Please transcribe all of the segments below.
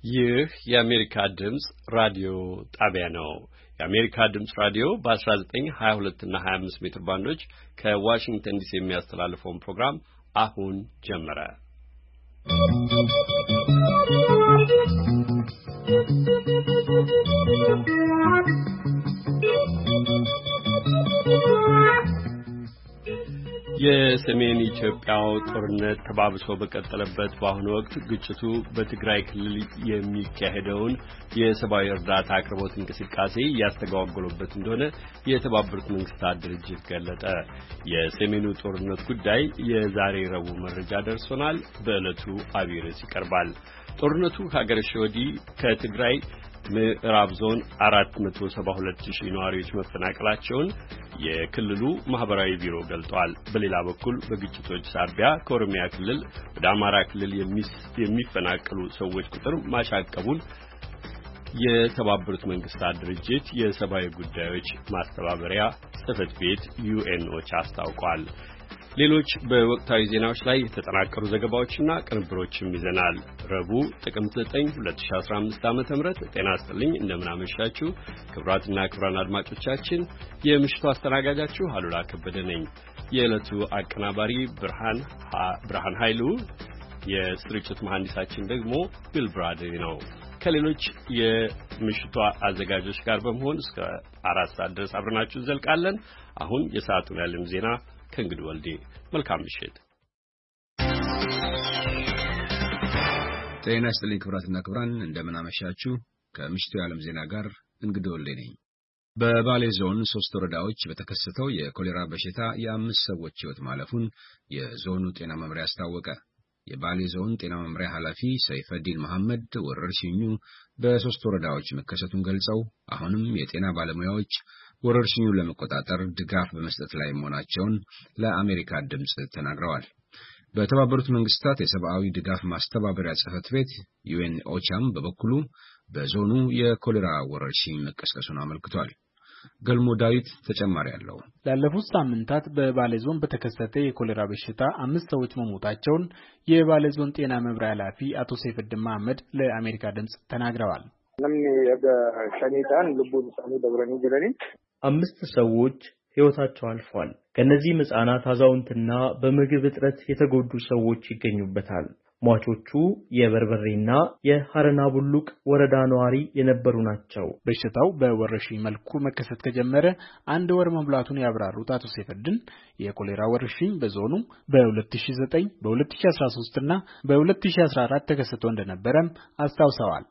ይህ የአሜሪካ ድምጽ ራዲዮ ጣቢያ ነው። የአሜሪካ ድምጽ ራዲዮ በ1922 እና 25 ሜትር ባንዶች ከዋሽንግተን ዲሲ የሚያስተላልፈውን ፕሮግራም አሁን ጀመረ። የሰሜን ኢትዮጵያው ጦርነት ተባብሶ በቀጠለበት በአሁኑ ወቅት ግጭቱ በትግራይ ክልል የሚካሄደውን የሰብአዊ እርዳታ አቅርቦት እንቅስቃሴ ያስተጓጎለበት እንደሆነ የተባበሩት መንግስታት ድርጅት ገለጠ። የሰሜኑ ጦርነት ጉዳይ የዛሬ ረቡዕ መረጃ ደርሶናል። በዕለቱ አብይ ርዕስ ይቀርባል። ጦርነቱ ከሀገረሸ ወዲህ ከትግራይ ምዕራብ ዞን 472,000 ነዋሪዎች መፈናቀላቸውን የክልሉ ማህበራዊ ቢሮ ገልጧል። በሌላ በኩል በግጭቶች ሳቢያ ከኦሮሚያ ክልል ወደ አማራ ክልል የሚፈናቀሉ ሰዎች ቁጥር ማሻቀቡን የተባበሩት መንግስታት ድርጅት የሰብአዊ ጉዳዮች ማስተባበሪያ ጽሕፈት ቤት ዩኤንኦቻ አስታውቋል። ሌሎች በወቅታዊ ዜናዎች ላይ የተጠናቀሩ ዘገባዎችና ቅንብሮችም ይዘናል። ረቡዕ ጥቅምት 9 2015 ዓ.ም ጤና ይስጥልኝ። እንደምን አመሻችሁ ክቡራትና ክቡራን አድማጮቻችን። የምሽቱ አስተናጋጃችሁ አሉላ ከበደ ነኝ። የዕለቱ አቀናባሪ ብርሃን ኃይሉ፣ የስርጭት መሐንዲሳችን ደግሞ ቢል ብራድሊ ነው። ከሌሎች የምሽቱ አዘጋጆች ጋር በመሆን እስከ 4 ሰዓት ድረስ አብረናችሁ እንዘልቃለን። አሁን የሰዓቱን የዓለም ዜና ከእንግዲህ ወልዴ። መልካም ምሽት። ጤና ይስጥልኝ ክቡራትና ክቡራን፣ እንደምን አመሻችሁ። ከምሽቱ የዓለም ዜና ጋር እንግዲህ ወልዴ ነኝ። በባሌ ዞን 3 ወረዳዎች በተከሰተው የኮሌራ በሽታ የ5 ሰዎች ሕይወት ማለፉን የዞኑ ጤና መምሪያ አስታወቀ። የባሌ ዞን ጤና መምሪያ ኃላፊ ሰይፈዲን መሐመድ ወረርሽኙ በ3 ወረዳዎች መከሰቱን ገልጸው አሁንም የጤና ባለሙያዎች ወረርሽኙን ለመቆጣጠር ድጋፍ በመስጠት ላይ መሆናቸውን ለአሜሪካ ድምጽ ተናግረዋል። በተባበሩት መንግስታት የሰብአዊ ድጋፍ ማስተባበሪያ ጽሕፈት ቤት ዩኤንኦቻም በበኩሉ በዞኑ የኮሌራ ወረርሽኝ መቀስቀሱን አመልክቷል። ገልሞ ዳዊት ተጨማሪ አለው። ላለፉት ሳምንታት በባሌ ዞን በተከሰተ የኮሌራ በሽታ 5 ሰዎች መሞታቸውን የባሌ ዞን ጤና መምሪያ ኃላፊ አቶ ሰይፈዲን መሐመድ ለአሜሪካ ድምጽ ተናግረዋል። 5 ሰዎች ሕይወታቸው አልፏል። ከነዚህም ሕፃናት፣ አዛውንትና በምግብ እጥረት የተጎዱ ሰዎች ይገኙበታል። ሟቾቹ የበርበሬና የሐረና ቡሉቅ ወረዳ ነዋሪ የነበሩ ናቸው። በሽታው በወረርሽኝ መልኩ መከሰት ከጀመረ 1 ወር መሙላቱን ያብራሩት አቶ ሰይፈዲን የኮሌራ ወረርሽኝ በዞኑ በ2009 በ2013 እና በ2014 ተከስቶ እንደነበረም አስታውሰዋል።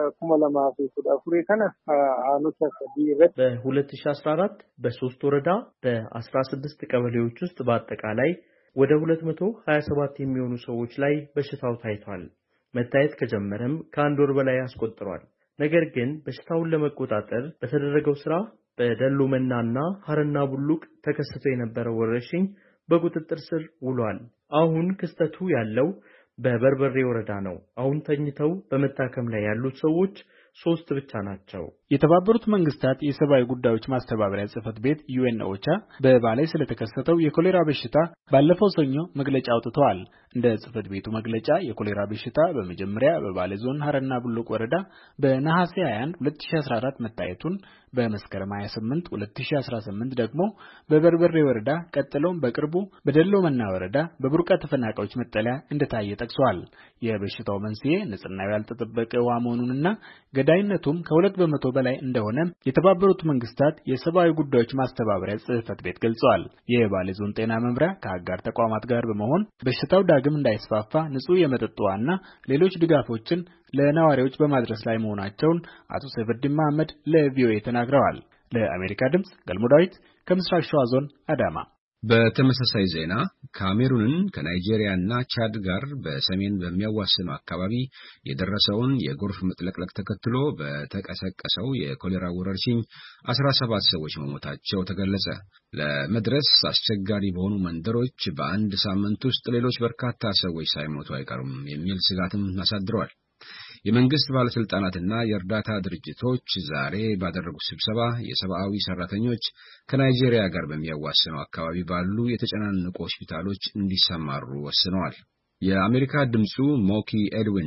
በ2014 በ3 ወረዳ በ16 ቀበሌዎች ውስጥ በአጠቃላይ ወደ 227 የሚሆኑ ሰዎች ላይ በሽታው ታይቷል። መታየት ከጀመረም ከ1 ወር በላይ አስቆጥሯል። ነገር ግን በሽታውን ለመቆጣጠር በተደረገው ስራ በደሎመናና ሐረና ቡሉቅ ተከስቶ የነበረው ወረርሽኝ በቁጥጥር ስር ውሏል። አሁን ክስተቱ ያለው በበርበሬ ወረዳ ነው። አሁን ተኝተው በመታከም ላይ ያሉት ሰዎች 3 ብቻ ናቸው። የተባበሩት መንግስታት የሰብአዊ ጉዳዮች ማስተባበሪያ ጽሕፈት ቤት ዩኤንኦቻ በባሌ ስለተከሰተው የኮሌራ በሽታ ባለፈው ሰኞ መግለጫ አውጥተዋል። እንደ ጽሕፈት ቤቱ መግለጫ የኮሌራ በሽታ በመጀመሪያ በባሌ ዞን ሐረና ቡሉቅ ወረዳ በነሐሴ 21 2014 መታየቱን፣ በመስከረም 28 2018 ደግሞ በበርበሬ ወረዳ፣ ቀጥሎም በቅርቡ በደሎመና ወረዳ በቡርቃ ተፈናቃዮች መጠለያ እንደታየ ጠቅሷል። የበሽታው መንስኤ ንጽህናው ያልተጠበቀ ውሃ መሆኑንና ገዳይነቱም ከ2 በመቶ በላይ እንደሆነ የተባበሩት መንግስታት የሰብአዊ ጉዳዮች ማስተባበሪያ ጽሕፈት ቤት ገልጿል። የባሌ ዞን ጤና መምሪያ ከአጋር ተቋማት ጋር በመሆን በሽታው ዳግም እንዳይስፋፋ ንጹህ የመጠጥ ውሃና ሌሎች ድጋፎችን ለነዋሪዎች በማድረስ ላይ መሆናቸውን አቶ ሰይፈዲን መሐመድ ለቪኦኤ ተናግረዋል። ለአሜሪካ ድምጽ ገልሞ ዳዊት ከምስራቅ ሸዋ ዞን አዳማ። በተመሳሳይ ዜና ካሜሩንን ከናይጄሪያና ቻድ ጋር በሰሜን በሚያዋስኑ አካባቢ የደረሰውን የጎርፍ መጥለቅለቅ ተከትሎ በተቀሰቀሰው የኮሌራ ወረርሽኝ 17 ሰዎች መሞታቸው ተገለጸ። ለመድረስ አስቸጋሪ በሆኑ መንደሮች በአንድ ሳምንት ውስጥ ሌሎች በርካታ ሰዎች ሳይሞቱ አይቀሩም የሚል ስጋትም አሳድረዋል። የመንግስት ባለስልጣናትና የእርዳታ ድርጅቶች ዛሬ ባደረጉት ስብሰባ የሰብአዊ ሰራተኞች ከናይጄሪያ ጋር በሚያዋስነው አካባቢ ባሉ የተጨናነቁ ሆስፒታሎች እንዲሰማሩ ወስነዋል። የአሜሪካ ድምጹ ሞኪ ኤድዊን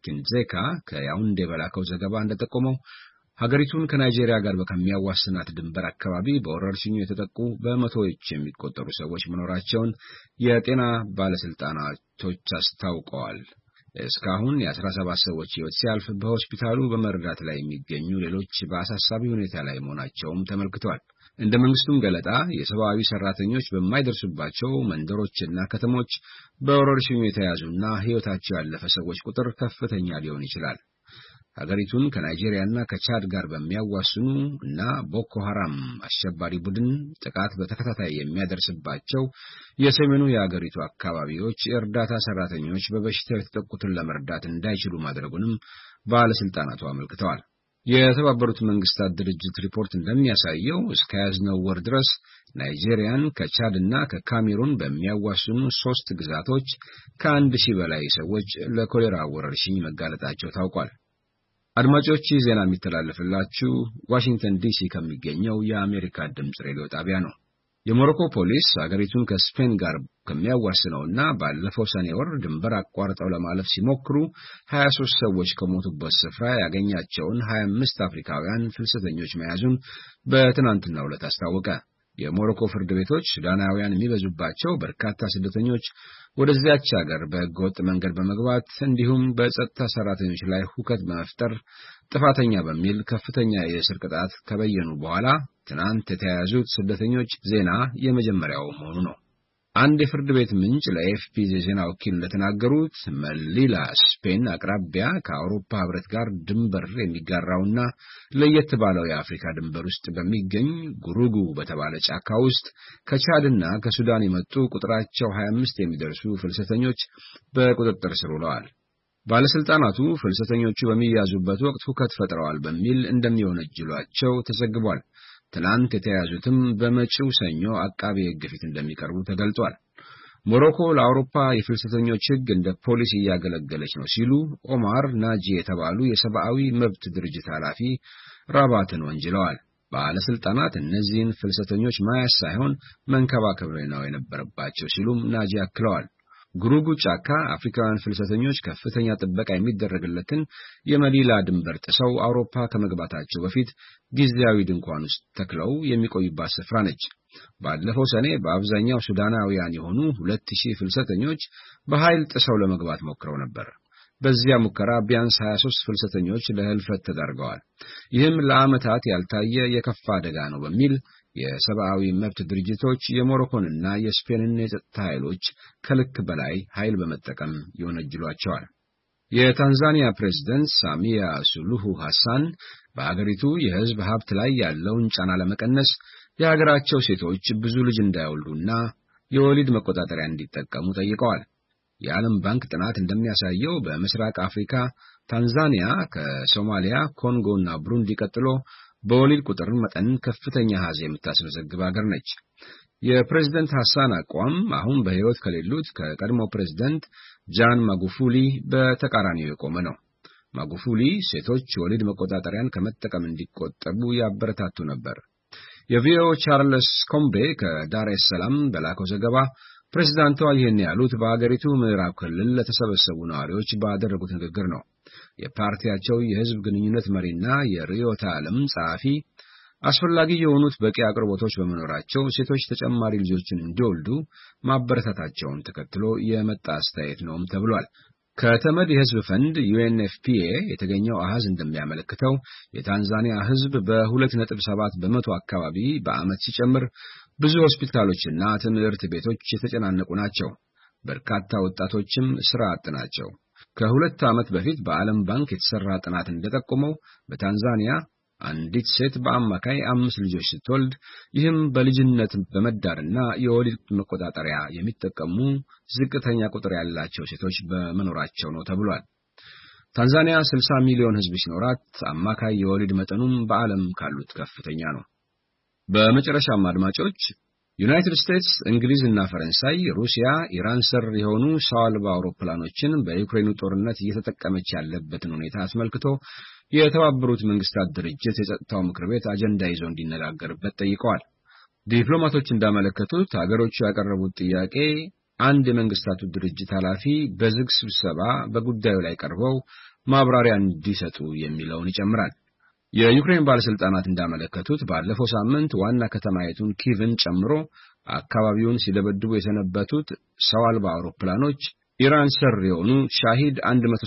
ኪንዜካ ከያውንዴ በላከው ዘገባ እንደጠቆመው ሀገሪቱን ከናይጄሪያ ጋር ከሚያዋስናት ድንበር አካባቢ በወረርሽኙ የተጠቁ በመቶዎች የሚቆጠሩ ሰዎች መኖራቸውን የጤና ባለስልጣናቶች አስታውቀዋል። እስካሁን የ17 ሰዎች ሕይወት ሲያልፍ በሆስፒታሉ በመርዳት ላይ የሚገኙ ሌሎች በአሳሳቢ ሁኔታ ላይ መሆናቸውም ተመልክቷል። እንደ መንግስቱም ገለጣ የሰብአዊ ሰራተኞች በማይደርሱባቸው መንደሮችና ከተሞች በወረርሽኙ የተያዙና ሕይወታቸው ያለፈ ሰዎች ቁጥር ከፍተኛ ሊሆን ይችላል። ሀገሪቱን ከናይጄሪያና ከቻድ ጋር በሚያዋስኑ እና ቦኮ ሐራም አሸባሪ ቡድን ጥቃት በተከታታይ የሚያደርስባቸው የሰሜኑ የሀገሪቱ አካባቢዎች የእርዳታ ሰራተኞች በበሽታው የተጠቁትን ለመርዳት እንዳይችሉ ማድረጉንም ባለስልጣናቱ አመልክተዋል። የተባበሩት መንግስታት ድርጅት ሪፖርት እንደሚያሳየው እስከ ያዝነው ወር ድረስ ናይጄሪያን ከቻድና ከካሜሩን በሚያዋስኑ 3 ግዛቶች ከ1000 በላይ ሰዎች ለኮሌራ ወረርሽኝ መጋለጣቸው ታውቋል። አድማጮች ዜና የሚተላለፍላችሁ ዋሽንግተን ዲሲ ከሚገኘው የአሜሪካ ድምጽ ሬዲዮ ጣቢያ ነው። የሞሮኮ ፖሊስ አገሪቱን ከስፔን ጋር ከሚያዋስነውና ባለፈው ሰኔ ወር ድንበር አቋርጠው ለማለፍ ሲሞክሩ 23 ሰዎች ከሞቱበት ስፍራ ያገኛቸውን 25 አፍሪካውያን ፍልሰተኞች መያዙን በትናንትናው ዕለት አስታወቀ። የሞሮኮ ፍርድ ቤቶች ሱዳናውያን የሚበዙባቸው በርካታ ስደተኞች ወደዚያች ሀገር በህገወጥ መንገድ በመግባት እንዲሁም በጸጥታ ሰራተኞች ላይ ሁከት በመፍጠር ጥፋተኛ በሚል ከፍተኛ የእስር ቅጣት ከበየኑ በኋላ ትናንት የተያዙት ስደተኞች ዜና የመጀመሪያው መሆኑ ነው። አንድ የፍርድ ቤት ምንጭ ለኤፍፒ ዜና ወኪል እንደተናገሩት መሊላ ስፔን አቅራቢያ ከአውሮፓ ህብረት ጋር ድንበር የሚጋራውና ለየት ባለው የአፍሪካ ድንበር ውስጥ በሚገኝ ጉሩጉ በተባለ ጫካ ውስጥ ከቻድና ከሱዳን የመጡ ቁጥራቸው 25 የሚደርሱ ፍልሰተኞች በቁጥጥር ስር ውለዋል። ባለስልጣናቱ ፍልሰተኞቹ በሚያዙበት ወቅት ሁከት ፈጥረዋል በሚል እንደሚወነጅሏቸው ተዘግቧል። ትናንት የተያዙትም በመጪው ሰኞ አቃቤ ሕግ ፊት እንደሚቀርቡ ተገልጿል። ሞሮኮ ለአውሮፓ የፍልሰተኞች ሕግ እንደ ፖሊስ እያገለገለች ነው ሲሉ ኦማር ናጂ የተባሉ የሰብአዊ መብት ድርጅት ኃላፊ ራባትን ወንጅለዋል። ባለስልጣናት እነዚህን ፍልሰተኞች ማያዝ ሳይሆን መንከባከብ ነው የነበረባቸው ሲሉም ናጂ አክለዋል። ጉሩጉ ጫካ አፍሪካውያን ፍልሰተኞች ከፍተኛ ጥበቃ የሚደረግለትን የመሊላ ድንበር ጥሰው አውሮፓ ከመግባታቸው በፊት ጊዜያዊ ድንኳን ውስጥ ተክለው የሚቆዩባት ስፍራ ነች። ባለፈው ሰኔ በአብዛኛው ሱዳናውያን የሆኑ 2000 ፍልሰተኞች በኃይል ጥሰው ለመግባት ሞክረው ነበር። በዚያ ሙከራ ቢያንስ 23 ፍልሰተኞች ለህልፈት ተዳርገዋል። ይህም ለዓመታት ያልታየ የከፋ አደጋ ነው በሚል የሰብአዊ መብት ድርጅቶች የሞሮኮንና የስፔንን የጸጥታ ኃይሎች ከልክ በላይ ኃይል በመጠቀም ይወነጅሏቸዋል። የታንዛኒያ ፕሬዝዳንት ሳሚያ ሱሉሁ ሐሰን በአገሪቱ የህዝብ ሀብት ላይ ያለውን ጫና ለመቀነስ የሀገራቸው ሴቶች ብዙ ልጅ እንዳይወልዱና የወሊድ መቆጣጠሪያ እንዲጠቀሙ ጠይቀዋል። የዓለም ባንክ ጥናት እንደሚያሳየው በምስራቅ አፍሪካ ታንዛኒያ ከሶማሊያ፣ ኮንጎና ብሩንዲ ቀጥሎ በወሊድ ቁጥር መጠን ከፍተኛ ሀዝ የምታስመዘግብ ሀገር ነች። የፕሬዝዳንት ሐሰን አቋም አሁን በህይወት ከሌሉት ከቀድሞ ፕሬዝዳንት ጃን ማጉፉሊ በተቃራኒው የቆመ ነው። ማጉፉሊ ሴቶች ወሊድ መቆጣጠሪያን ከመጠቀም እንዲቆጠቡ ያበረታቱ ነበር። የቪኦኤ ቻርልስ ኮምቤ ከዳር ኤስ ሰላም በላከው ዘገባ ፕሬዝዳንቷ ይህን ያሉት በአገሪቱ ምዕራብ ክልል ለተሰበሰቡ ነዋሪዎች ባደረጉት ንግግር ነው። የፓርቲያቸው የህዝብ ግንኙነት መሪና የርዕዮተ ዓለም ጸሐፊ አስፈላጊ የሆኑት በቂ አቅርቦቶች በመኖራቸው ሴቶች ተጨማሪ ልጆችን እንዲወልዱ ማበረታታቸውን ተከትሎ የመጣ አስተያየት ነውም ተብሏል። ከተመድ የህዝብ ፈንድ UNFPA የተገኘው አሃዝ እንደሚያመለክተው የታንዛኒያ ህዝብ በ2.7 በመቶ አካባቢ በዓመት ሲጨምር ብዙ ሆስፒታሎችና ትምህርት ቤቶች የተጨናነቁ ናቸው። በርካታ ወጣቶችም ስራ አጥ ናቸው። ከ2 ዓመት በፊት በዓለም ባንክ የተሰራ ጥናት እንደጠቆመው በታንዛኒያ አንዲት ሴት በአማካይ 5 ልጆች ስትወልድ ይህም በልጅነት በመዳርና የወሊድ መቆጣጠሪያ የሚጠቀሙ ዝቅተኛ ቁጥር ያላቸው ሴቶች በመኖራቸው ነው ተብሏል። ታንዛኒያ 60 ሚሊዮን ህዝብ ሲኖራት አማካይ የወሊድ መጠኑም በዓለም ካሉት ከፍተኛ ነው። በመጨረሻም አድማጮች ዩናይትድ ስቴትስ፣ እንግሊዝ እና ፈረንሳይ ሩሲያ ኢራን ስር የሆኑ ሰው አልባ አውሮፕላኖችን በዩክሬኑ ጦርነት እየተጠቀመች ያለበትን ሁኔታ አስመልክቶ የተባበሩት መንግስታት ድርጅት የጸጥታው ምክር ቤት አጀንዳ ይዞ እንዲነጋገርበት ጠይቀዋል። ዲፕሎማቶች እንዳመለከቱት ሀገሮቹ ያቀረቡት ጥያቄ አንድ የመንግስታቱ ድርጅት ኃላፊ በዝግ ስብሰባ በጉዳዩ ላይ ቀርበው ማብራሪያ እንዲሰጡ የሚለውን ይጨምራል። የዩክሬን ባለስልጣናት እንዳመለከቱት ባለፈው ሳምንት ዋና ከተማይቱን ኪቭን ጨምሮ አካባቢውን ሲደበድቡ የሰነበቱት ሰው አልባ አውሮፕላኖች ኢራን ሰር የሆኑ ሻሂድ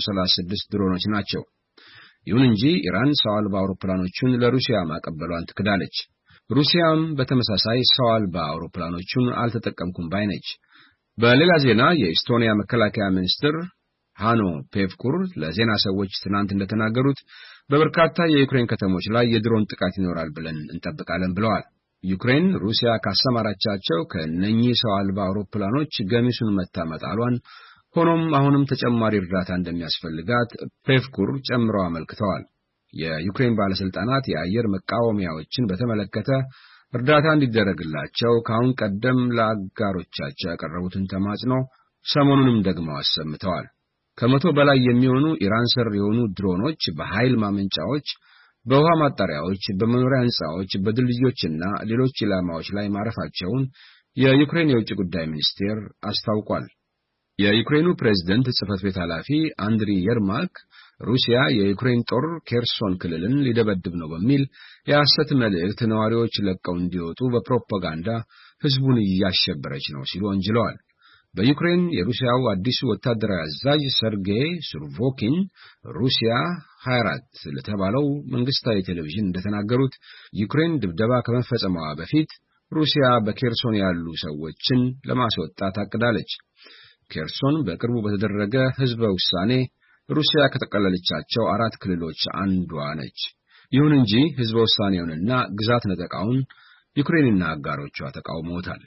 136 ድሮኖች ናቸው። ይሁን እንጂ ኢራን ሰው አልባ አውሮፕላኖቹን ለሩሲያ ማቀበሏን ትክዳለች። ሩሲያም በተመሳሳይ ሰው አልባ አውሮፕላኖቹን አልተጠቀምኩም ባይ ነች። በሌላ ዜና የኤስቶኒያ መከላከያ ሚኒስትር ሃኖ ፔቭኩር ለዜና ሰዎች ትናንት እንደተናገሩት በበርካታ የዩክሬን ከተሞች ላይ የድሮን ጥቃት ይኖራል ብለን እንጠብቃለን ብለዋል። ዩክሬን ሩሲያ ካሰማራቻቸው ከነኚህ ሰው አልባ አውሮፕላኖች ገሚሱን መታመጣሏን፣ ሆኖም አሁንም ተጨማሪ እርዳታ እንደሚያስፈልጋት ፔቭኩር ጨምረው አመልክተዋል። የዩክሬን ባለስልጣናት የአየር መቃወሚያዎችን በተመለከተ እርዳታ እንዲደረግላቸው ከአሁን ቀደም ለአጋሮቻቸው ያቀረቡትን ተማጽኖ ሰሞኑንም ደግመው አሰምተዋል። ከመቶ በላይ የሚሆኑ ኢራን ሰር የሆኑ ድሮኖች በኃይል ማመንጫዎች፣ በውሃ ማጣሪያዎች፣ በመኖሪያ ሕንጻዎች፣ በድልድዮችና ሌሎች ኢላማዎች ላይ ማረፋቸውን የዩክሬን የውጭ ጉዳይ ሚኒስቴር አስታውቋል። የዩክሬኑ ፕሬዝዳንት ጽሕፈት ቤት ኃላፊ አንድሪ የርማክ ሩሲያ የዩክሬን ጦር ኬርሶን ክልልን ሊደበድብ ነው በሚል የሐሰት መልእክት ነዋሪዎች ለቀው እንዲወጡ በፕሮፓጋንዳ ሕዝቡን እያሸበረች ነው ሲሉ ወንጅለዋል። በዩክሬን የሩሲያው አዲሱ ወታደራዊ አዛዥ ሰርጌይ ሱሮቪኪን ሩሲያ 24 ለተባለው መንግስታዊ ቴሌቪዥን እንደተናገሩት ዩክሬን ድብደባ ከመፈጸሟ በፊት ሩሲያ በኬርሶን ያሉ ሰዎችን ለማስወጣት አቅዳለች። ኬርሶን በቅርቡ በተደረገ ህዝበ ውሳኔ ሩሲያ ከተቀለለቻቸው 4 ክልሎች አንዷ ነች። ይሁን እንጂ ህዝበ ውሳኔውንና ግዛት ነጠቃውን ዩክሬንና አጋሮቿ ተቃውመውታል።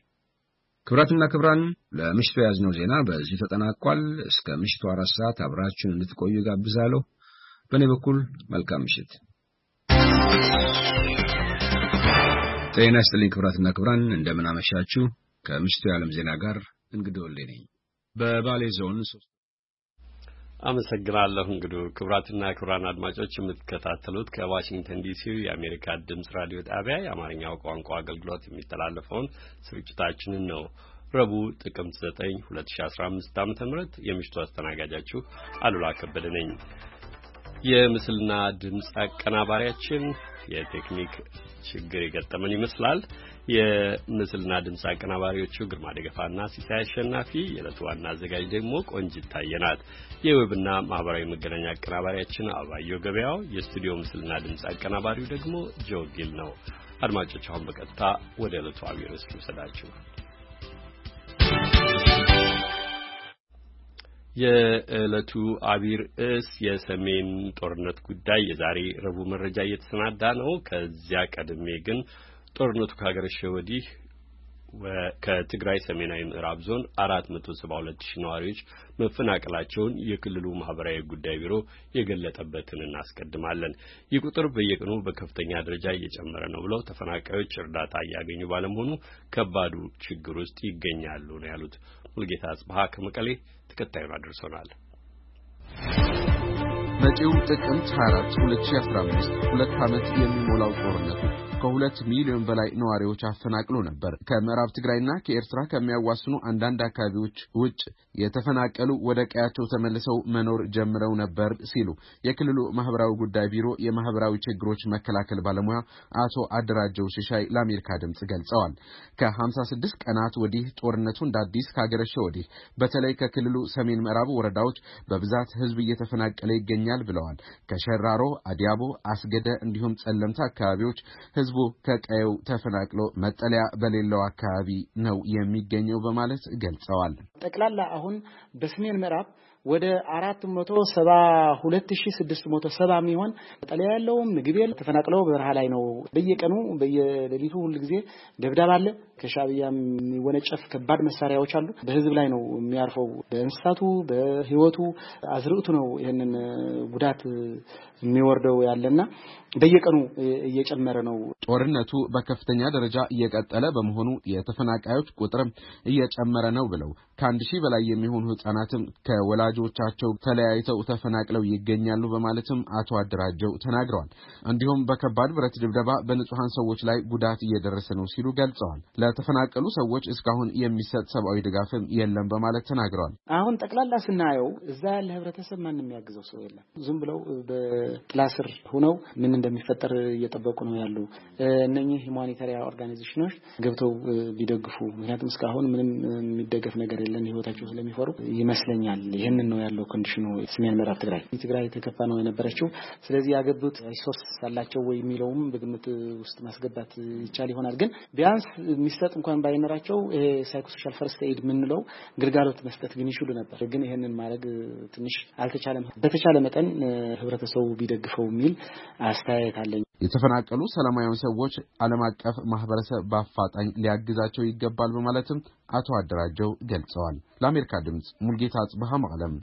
ክብራትና ክብራን ለምሽቱ ያዝነው ዜና በዚህ ተጠናቋል። እስከ ምሽቱ 4 ሰዓት አብራችሁን እንድትቆዩ ጋብዛለሁ። በእኔ በኩል መልካም ምሽት። ጤና ይስጥልኝ ክብራትና ክብራን፣ እንደምን አመሻችሁ። ከምሽቱ የዓለም ዜና ጋር እንግዲህ ወልዴ ነኝ። በባሌ ዞን አመሰግናለሁ። እንግዲህ ክብራትና ክብራን አድማጮች የምትከታተሉት ከዋሽንግተን ዲሲ የአሜሪካ ድምጽ ራዲዮ ጣቢያ የአማርኛው ቋንቋ አገልግሎት የሚተላለፈውን ስርጭታችንን ነው። ረቡዕ ጥቅምት 9 2015 ዓ.ም የምሽቱ አስተናጋጃችሁ አሉላ ከበደ ነኝ። የምስልና ድምጽ አቀናባሪያችን የቴክኒክ ችግር የገጠመን ይመስላል። የምስልና ድምጽ አቀናባሪዎቹ ግርማ ደገፋና ሲሳይ አሸናፊ፣ የዕለቱ ዋና አዘጋጅ ደግሞ ቆንጂት ታየናት። የዌብና ማህበራዊ መገናኛ አቀናባሪያችን አባየው ገበያው፣ የስቱዲዮ ምስልና ድምጽ አቀናባሪው ደግሞ ጆጊል ነው። አድማጮች አሁን በቀጥታ ወደ ዕለቱ አብይ ርዕስ ልውሰዳችሁ። የዕለቱ አብይ ርዕስ የሰሜን ጦርነት ጉዳይ የዛሬ ረቡዕ መረጃ እየተሰናዳ ነው። ከዚያ ቀድሜ ግን ጦርነቱ ካገረሸ ወዲህ ከትግራይ ሰሜናዊ ምዕራብ ዞን 472,000 ነዋሪዎች መፈናቀላቸውን የክልሉ ማህበራዊ ጉዳይ ቢሮ የገለጠበትን እናስቀድማለን። ይህ ቁጥር በየቀኑ በከፍተኛ ደረጃ እየጨመረ ነው ብለው ተፈናቃዮች እርዳታ እያገኙ ባለመሆኑ ከባዱ ችግር ውስጥ ይገኛሉ ነው ያሉት። ሙልጌታ አጽባሃ ከመቀሌ ተከታዩን አድርሶናል። መጪው ጥቅምት 24 2015 2 ዓመት የሚሞላው ጦርነት ከ2 ሚሊዮን በላይ ነዋሪዎች አፈናቅሎ ነበር። ከምዕራብ ትግራይና ከኤርትራ ከሚያዋስኑ አንዳንድ አካባቢዎች ውጭ የተፈናቀሉ ወደ ቀያቸው ተመልሰው መኖር ጀምረው ነበር ሲሉ የክልሉ ማህበራዊ ጉዳይ ቢሮ የማህበራዊ ችግሮች መከላከል ባለሙያ አቶ አደራጀው ሽሻይ ለአሜሪካ ድምጽ ገልጸዋል። ከ56 ቀናት ወዲህ ጦርነቱ እንዳዲስ ካገረሸ ወዲህ በተለይ ከክልሉ ሰሜን ምዕራብ ወረዳዎች በብዛት ህዝብ እየተፈናቀለ ይገኛል ብለዋል። ከሸራሮ፣ አዲያቦ፣ አስገደ እንዲሁም ጸለምታ አካባቢዎች ህዝቡ ከቀየው ተፈናቅሎ መጠለያ በሌለው አካባቢ ነው የሚገኘው በማለት ገልጸዋል። ጠቅላላ አሁን በሰሜን ምዕራብ ወደ 472,670 የሚሆን መጠለያ ያለው ምግብ የለ ተፈናቅለው በረሃ ላይ ነው። በየቀኑ በየሌሊቱ ሁሉ ጊዜ ደብዳቤ አለ። ከሻዕቢያ የሚወነጨፍ ከባድ መሳሪያዎች አሉ። በህዝብ ላይ ነው የሚያርፈው። በእንስሳቱ በህይወቱ አዝርዕቱ ነው ይሄንን ጉዳት የሚወርደው ያለና በየቀኑ እየጨመረ ነው። ጦርነቱ በከፍተኛ ደረጃ እየቀጠለ በመሆኑ የተፈናቃዮች ቁጥር እየጨመረ ነው ብለው ከ1000 በላይ የሚሆኑ ህፃናትም ከወላጆቻቸው ተለያይተው ተፈናቅለው ይገኛሉ በማለትም አቶ አደራጀው ተናግረዋል። እንዲሁም በከባድ ብረት ድብደባ በንጹሃን ሰዎች ላይ ጉዳት እየደረሰ ነው ሲሉ ገልጸዋል። ለተፈናቀሉ ሰዎች እስካሁን የሚሰጥ ሰብአዊ ድጋፍም የለም በማለት ተናግረዋል። አሁን ጠቅላላ ስናየው እዛ ያለ ህብረተሰብ ማንንም የሚያግዘው ሰው የለም። ዝም ብለው በጥላ ስር ሆነው ምን እንደሚፈጠር እየጠበቁ ነው ያሉ። እነኚህ ሁማኒታሪያን ኦርጋናይዜሽኖች ገብተው ቢደግፉ ምክንያቱም እስካሁን ምንም የሚደገፍ ነገር የለም ህይወታቸው ስለሚፈሩ ይመስለኛል። ይሄንን ነው ያለው ኮንዲሽኑ። ሰሜን ምዕራብ ትግራይ ተከፋ ነው የነበረችው። ስለዚህ ያገቡት ሪሶርስ አላቸው ወይ የሚለውም በግምት ውስጥ ማስገባት ይቻል ይሆናል። ግን ቢያንስ የሚሰጥ እንኳን ባይኖራቸው ሳይኮሶሻል ፈርስት ኤድ ምንለው ግልጋሎት መስጠት ግን ይችላሉ ነበር። ግን ይሄንን ማድረግ ትንሽ አልተቻለም። በተቻለ መጠን ህብረተሰቡ ቢደግፈው የሚል አስተያየት አለኝ። የተፈናቀሉ ሰላማዊ ሰዎች ዓለም አቀፍ ማህበረሰብ በአፋጣኝ ሊያግዛቸው ይገባል በማለትም አቶ አደራጀው ገልጸዋል። ለአሜሪካ ድምጽ ሙልጌታ አጽብሃ መቀለም።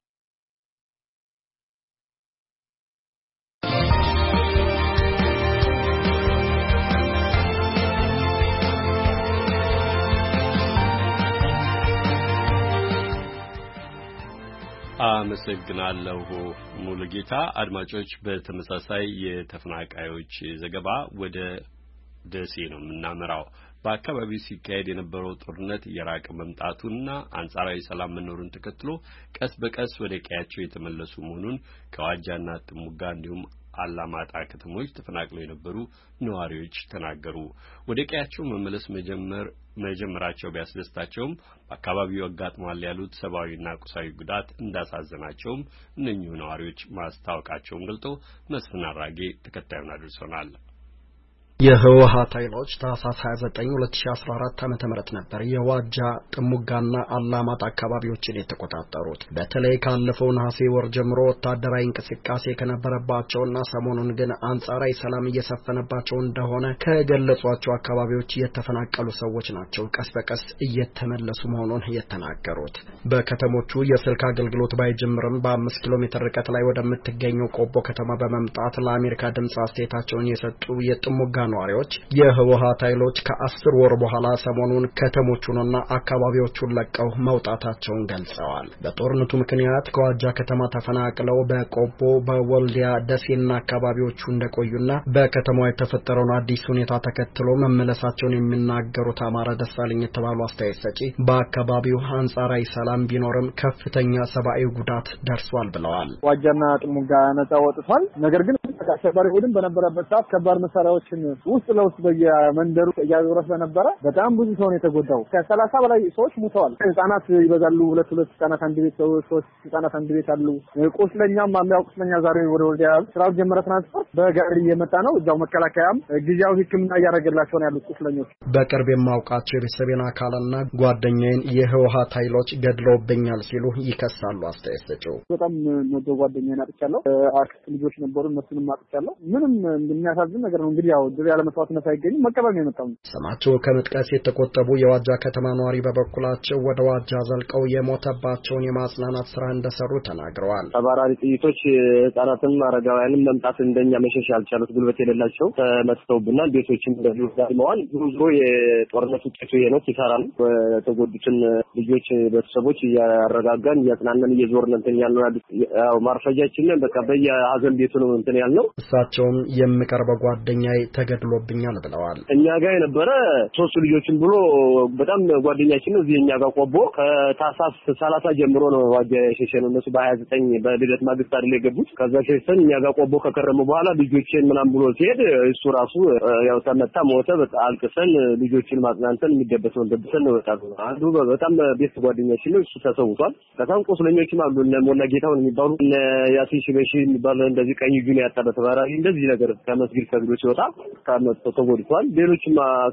አመሰግናለሁ ሙሉጌታ። አድማጮች በተመሳሳይ የተፈናቃዮች ዘገባ ወደ ደሴ ነው የምናመራው። በአካባቢው ሲካሄድ የነበረው ጦርነት የራቀ መምጣቱና አንጻራዊ ሰላም መኖሩን ተከትሎ ቀስ በቀስ ወደ ቀያቸው የተመለሱ መሆኑን ከዋጃና ጥሙጋ እንዲሁም አላማጣ ከተሞች ተፈናቅለው የነበሩ ነዋሪዎች ተናገሩ። ወደ ቀያቸው መመለስ መጀመራቸው ቢያስደስታቸውም በአካባቢው አጋጥሟል ያሉት ሰብአዊና ቁሳዊ ጉዳት እንዳሳዘናቸውም እነኚሁ ነዋሪዎች ማስታወቃቸውን ገልጠው መስፍን አራጌ ተከታዩን አድርሶናል። የህወሓት ኃይሎች ታህሳስ 29 2014 ዓ.ም ነበር የዋጃ ጥሙጋና አላማጣ አካባቢዎችን የተቆጣጠሩት። በተለይ ካለፈው ነሐሴ ወር ጀምሮ ወታደራዊ እንቅስቃሴ ከነበረባቸውና ሰሞኑን ግን አንጻራዊ ሰላም እየሰፈነባቸው እንደሆነ ከገለጿቸው አካባቢዎች የተፈናቀሉ ሰዎች ናቸው ቀስ በቀስ እየተመለሱ መሆኑን የተናገሩት። በከተሞቹ የስልክ አገልግሎት ባይጀምርም በ5 ኪሎ ሜትር ርቀት ላይ ወደምትገኘው ቆቦ ከተማ በመምጣት ለአሜሪካ ድምጽ አስተያየታቸውን የሰጡ የጥሙጋ ነዋሪዎች የህወሓት ኃይሎች ከ10 ወር በኋላ ሰሞኑን ከተሞቹንና አካባቢዎቹን ለቀው መውጣታቸውን ገልጸዋል። በጦርነቱ ምክንያት ከዋጃ ከተማ ተፈናቅለው በቆቦ በወልዲያ ደሴና አካባቢዎቹ እንደቆዩና በከተማው የተፈጠረውን አዲስ ሁኔታ ተከትሎ መመለሳቸውን የሚናገሩት አማራ ደሳለኝ የተባሉ አስተያየት ሰጪ በአካባቢው አንጻራዊ ሰላም ቢኖርም ከፍተኛ ሰብአዊ ጉዳት ደርሷል ብለዋል። ዋጃና ጥሙጋ ነፃ ወጥቷል። ነገር ግን አሸባሪ ቡድን በነበረበት ሰዓት ከባድ መሳሪያዎችን ውስጥ ለውስጥ በየመንደሩ ያዞረ ስለነበረ በጣም ብዙ ሰው ነው የተጎዳው። ከ30 በላይ ሰዎች ሞተዋል። ህፃናት ይበዛሉ። ሁለት ህፃናት አንድ ቤት፣ ሶስት ህፃናት አንድ ቤት አሉ። ቁስለኛም ማሚያው ቁስለኛ ዛሬ ወደ ወልዲያ ስራው ጀመረ። ትራንስፖርት በጋሪ እየመጣ ነው። እዛው መከላከያም ጊዜያዊ ሕክምና እያደረገላቸው ነው ያሉት ቁስለኞች። በቅርብ የማውቃቸው የቤተሰቤን አካልና ጓደኛዬን የህወሓት ኃይሎች ገድለውብኛል ሲሉ ይከሳሉ አስተያየት ሰጪው። በጣም ነው ጓደኛዬን አጥቻለሁ። አክስት ልጆች ነበሩ፣ እነሱንም አጥቻለሁ። ምንም እንደሚያሳዝን ነገር ነው። እንግዲህ ያው ያለ መስዋዕትነት አይገኝም። መቀበል ነው የመጣው። ስማቸው ከመጥቀስ የተቆጠቡ የዋጃ ከተማ ነዋሪ በበኩላቸው ወደ ዋጃ ዘልቀው የሞተባቸውን የማጽናናት ስራ እንደሰሩ ተናግረዋል። ተባራሪ ጥይቶች ህፃናትም አረጋውያንም መምጣት እንደኛ መሸሽ ያልቻሉት ጉልበት የሌላቸው ተመትተውብናል። ቤቶችን እንደዚሁ ዳልመዋል። ዙሮ የጦርነት ውጤቱ ይሄ ነው። ኪሳራ ነው። የተጎዱትን ልጆች ቤተሰቦች እያረጋጋን እያጽናናን እየዞርን እንትን ያልነው ያው ማርፈጃችን በቃ በየሀዘን ቤቱ ነው እንትን ያልነው። እሳቸውም የምቀርበው ጓደኛዬ ተገድሎብኛል ብለዋል። እኛ ጋር የነበረ 3 ልጆችን ብሎ በጣም ጓደኛችን ነው። እኛ ጋር ቆቦ ከታህሳስ 30 ጀምሮ ነው ዋጃ የሸሸነው። እነሱ በ29 በልደት ማግስት አይደል የገቡት። ከዛ ሸሽተን እኛ ጋር ቆቦ ከከረሙ በኋላ ልጆችን ምናም ብሎ ሲሄድ እሱ ራሱ ያው ተመታ፣ ሞተ። በጣም አልቅሰን ልጆችን ማጽናንተን የሚደበሰውን ደብሰን ነው ወጣው። አንዱ በጣም ቤት ጓደኛችን ነው። እሱ ተሰውቷል። ከዛም ቁስለኞችም አሉ። እነ ሞላ ጌታውን የሚባሉ እነ ያሲን ሽበሺ የሚባሉ እንደዚህ ቀኝ እጁን ያጣበ ተባራሪ እንደዚህ ነገር ከመስጊድ ከብሎ ሲወጣ ተጎድቷል። ሌሎችም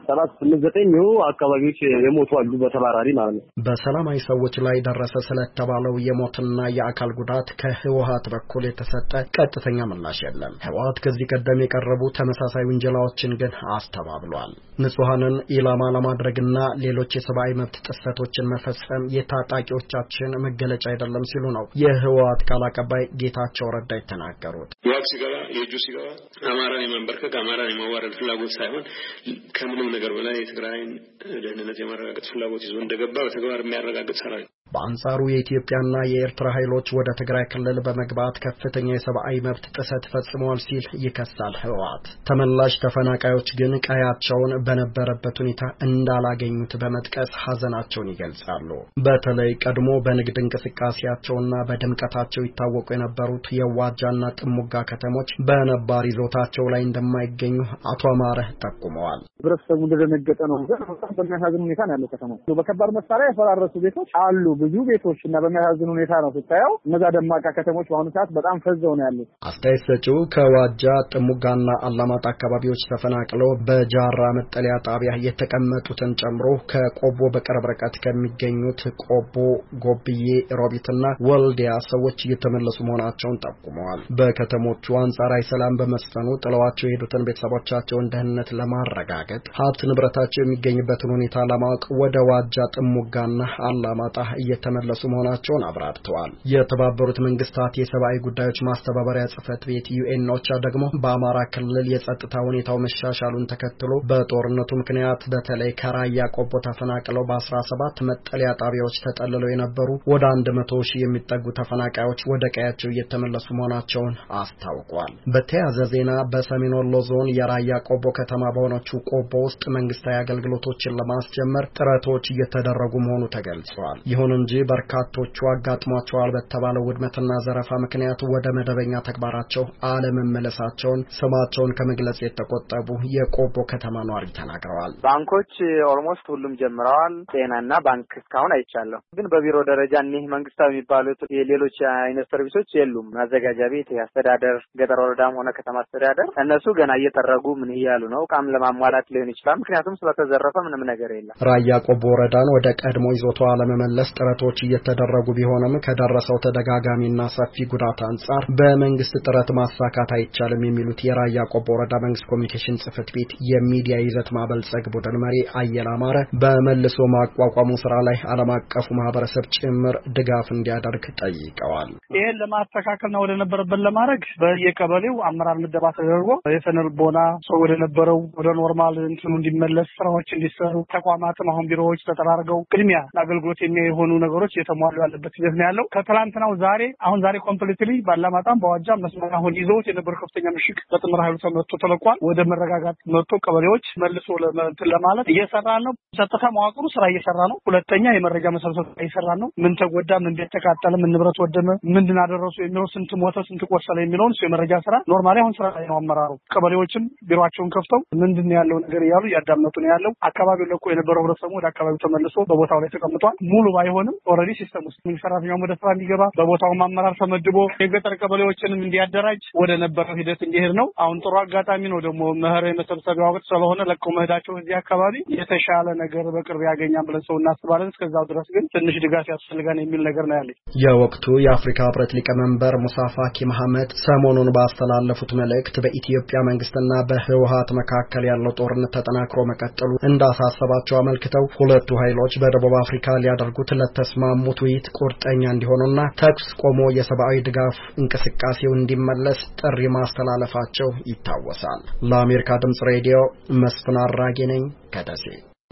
7-8-9 ነው አካባቢዎች የሞቱ አሉ በተባራሪ ማለት ነው። በሰላማዊ ሰዎች ላይ ደረሰ ስለተባለው የሞትና የአካል ጉዳት ከህወሓት በኩል የተሰጠ ቀጥተኛ ምላሽ የለም። ህወሓት ከዚህ ቀደም የቀረቡ ተመሳሳይ ውንጀላዎችን ግን አስተባብሏል። ንጹሃንን ኢላማ ለማድረግና ሌሎች የሰብአዊ መብት ጥሰቶችን መፈጸም የታጣቂዎቻችን መገለጫ አይደለም ሲሉ ነው የህወሓት ቃል አቀባይ ጌታቸው ረዳ የተናገሩት። ህወሓት ሲገባ የእጁ ሲገባ አማራን የማንበርከክ አማራን የማዋረድ ፍላጎት ሳይሆን ከምንም ነገር በላይ የትግራይን ደህንነት የማረጋገጥ ፍላጎት ይዞ እንደገባ በተግባር የሚያረጋግጥ ሰራዊት በአንጻሩ የኢትዮጵያና የኤርትራ ኃይሎች ወደ ትግራይ ክልል በመግባት ከፍተኛ የሰብአዊ መብት ጥሰት ፈጽመዋል ሲል ይከሳል ህወሓት። ተመላሽ ተፈናቃዮች ግን ቀያቸውን በነበረበት ሁኔታ እንዳላገኙት በመጥቀስ ሐዘናቸውን ይገልጻሉ። በተለይ ቀድሞ በንግድ እንቅስቃሴያቸውና በድምቀታቸው ይታወቁ የነበሩት የዋጃና ጥሙጋ ከተሞች በነባር ይዞታቸው ላይ እንደማይገኙ አቶ አማረ ጠቁመዋል። ህብረተሰቡ እንደደነገጠ ነው። በሚያሳዝን ሁኔታ ነው ያለው ከተማው። በከባድ መሳሪያ የፈራረሱ ቤቶች አሉ፣ ብዙ ቤቶች እና በሚያሳዝን ሁኔታ ነው ስታየው። እነዛ ደማቃ ከተሞች በአሁኑ ሰዓት በጣም ፈዘው ነው ያሉት። አስተያየት ሰጪው ከዋጃ ጥሙጋና አላማጣ አካባቢዎች ተፈናቅለው በጃራ መጠለያ ጣቢያ የተቀመጡትን ጨምሮ ከቆቦ በቅርብ ርቀት ከሚገኙት ቆቦ፣ ጎብዬ፣ ሮቢትና ወልዲያ ሰዎች እየተመለሱ መሆናቸውን ጠቁመዋል። በከተሞቹ አንጻራዊ ሰላም በመስፈኑ ጥለዋቸው የሄዱትን ቤተሰቦቻቸውን ደህንነት ለማረጋገጥ ሀብት ንብረታቸው የሚገኝበትን ሁኔታ ለማወቅ ወደ ዋጃ ጥሙጋና አላማጣ እየተመለሱ መሆናቸውን አብራርተዋል። የተባበሩት መንግስታት የሰብአዊ ጉዳዮች ማስተባበሪያ ጽሕፈት ቤት ዩኤን ኦቻ ደግሞ በአማራ ክልል የጸጥታ ሁኔታው መሻሻሉን ተከትሎ በጦርነቱ ምክንያት በተለይ ከራያ ቆቦ ተፈናቅለው በ17 መጠለያ ጣቢያዎች ተጠልለው የነበሩ ወደ 100 ሺህ የሚጠጉ ተፈናቃዮች ወደ ቀያቸው እየተመለሱ መሆናቸውን አስታውቋል። በተያያዘ ዜና በሰሜን ወሎ ዞን የራያ ቆቦ ከተማ በሆነችው ቆቦ ውስጥ መንግስታዊ አገልግሎቶችን ለማስጀመር ጥረቶች እየተደረጉ መሆኑ ተገልጿል። ይሁን እንጂ በርካቶቹ አጋጥሟቸዋል በተባለው ውድመትና ዘረፋ ምክንያት ወደ መደበኛ ተግባራቸው አለመመለሳቸውን ስማቸውን ከመግለጽ የተቆጠቡ የቆቦ ከተማ ኗሪ ተናግረዋል። ባንኮች ኦልሞስት ሁሉም ጀምረዋል። ጤናና ባንክ እስካሁን አይቻለሁ። ግን በቢሮ ደረጃ እኒህ መንግስታዊ የሚባሉት የሌሎች አይነት ሰርቪሶች የሉም። ማዘጋጃ ቤት፣ የአስተዳደር ገጠር ወረዳም ሆነ ከተማ አስተዳደር እነሱ ገና እየጠረጉ ምን እያሉ ነው። ቃም ለማሟላት ሊሆን ይችላል። ምክንያቱም ስለተዘረፈ ምንም ነገር የለም። ራያ ቆቦ ወረዳን ወደ ቀድሞ ይዞታዋ ለመመለስ ጥረቶች እየተደረጉ ቢሆንም ከደረሰው ተደጋጋሚና ሰፊ ጉዳት አንጻር በመንግስት ጥረት ማሳካት አይቻልም የሚሉት የራያ ቆቦ ወረዳ መንግስት ኮሚኒኬሽን ጽሕፈት ቤት የሚዲያ ይዘት ማበልጸግ ቡድን መሪ አየለ አማረ በመልሶ ማቋቋሙ ስራ ላይ ዓለም አቀፉ ማህበረሰብ ጭምር ድጋፍ እንዲያደርግ ጠይቀዋል። ይሄን ለማስተካከልና ወደ ነበረበት ለማድረግ በየቀበሌው አመራር ምደባ ተደርጎ የሰነልቦና ሰው ወደ ነበረው ወደ ኖርማል እንትኑ እንዲመለስ ስራዎች እንዲሰሩ ተቋማትም አሁን ቢሮዎች ተጠራርገው ቅድሚያ ለአገልግሎት የሚሆኑ ነገሮች እየተሟሉ ያለበት ሂደት ነው ያለው። ከትላንትናው ዛሬ ኮምፕሊትሊ ባላማጣም በዋጃ መስመር አሁን ይዘውት የነበሩ ከፍተኛ ምሽግ በጥምር ኃይሉ ተመቶ ተለቋል። ወደ መረጋጋት መጥቶ ቀበሌዎች መልሶ ለማለት እየሰራ ነው። ጸጥታ መዋቅሩ ስራ እየሰራ ነው። ሁለተኛ የመረጃ መሰብሰብ እየሰራ ነው። ምን ተጎዳ፣ ምን ቤት ተቃጠለ፣ ምን ንብረት ወደመ፣ ምንድን አደረሱ የሚለው ስንት ሞተ፣ ስንት ቆሰለ የሚለውን የመረጃ ስራ ኖርማሊ አሁን ስራ ላይ ነው አመራሩ። ቀበሌዎችም ቢሮአቸውን ከፍተው ምንድን ያለው ነገር እያሉ እያዳመጡ ነው ያለው። አካባቢው ለቆ የነበረው ህብረተሰቡ ወደ አካባቢው ተመልሶ በቦታው ላይ ተቀምጧል። ሙሉ ባይሆንም ኦልሬዲ ሲስተም ውስጥ ሰራተኛው ወደ ስራ እንዲገባ በቦታው አመራር ተመድቦ የገጠር ቀበሌዎችንም እንዲያደራጅ ወደ ነበረው ሂደት እንዲሄድ ነው። አሁን ጥሩ አጋጣሚ ነው ደግሞ መኸር የመሰብሰቢያ ወቅት ስለሆነ ለቀው መሄዳቸው እዚህ አካባቢ የተሻለ ነገር በቅርብ ያገኛል ብለን ሰው እናስባለን። እስከዛው ድረስ ግን ትንሽ ድጋፍ ያስፈልጋል የሚል ነገር ነው ያለኝ። የወቅቱ የአፍሪካ ህብረት ሊቀመንበር ሙሳ ፋኪ መሐመድ ሰሞኑን ባስተላለፉት መልእክት በኢትዮጵያ መንግስትና በህወሓት መካከል ያለው ጦርነት ተጠናክሮ መቀጠሉ እንዳሳሰባቸው አመልክተው ሁለቱ ኃይሎች በደቡብ አፍሪካ ሊያደርጉት ለተስማሙት ውይይት ቁርጠኛ እንዲሆኑና ተኩስ ቆሞ የሰብአዊ ድጋፍ እንቅስቃሴው እንዲመለስ ጥሪ ማስተላለፋቸው ይታወሳል። ለአሜሪካ ድምጽ ሬዲዮ መስፍን አራጌ ነኝ ከደሴ።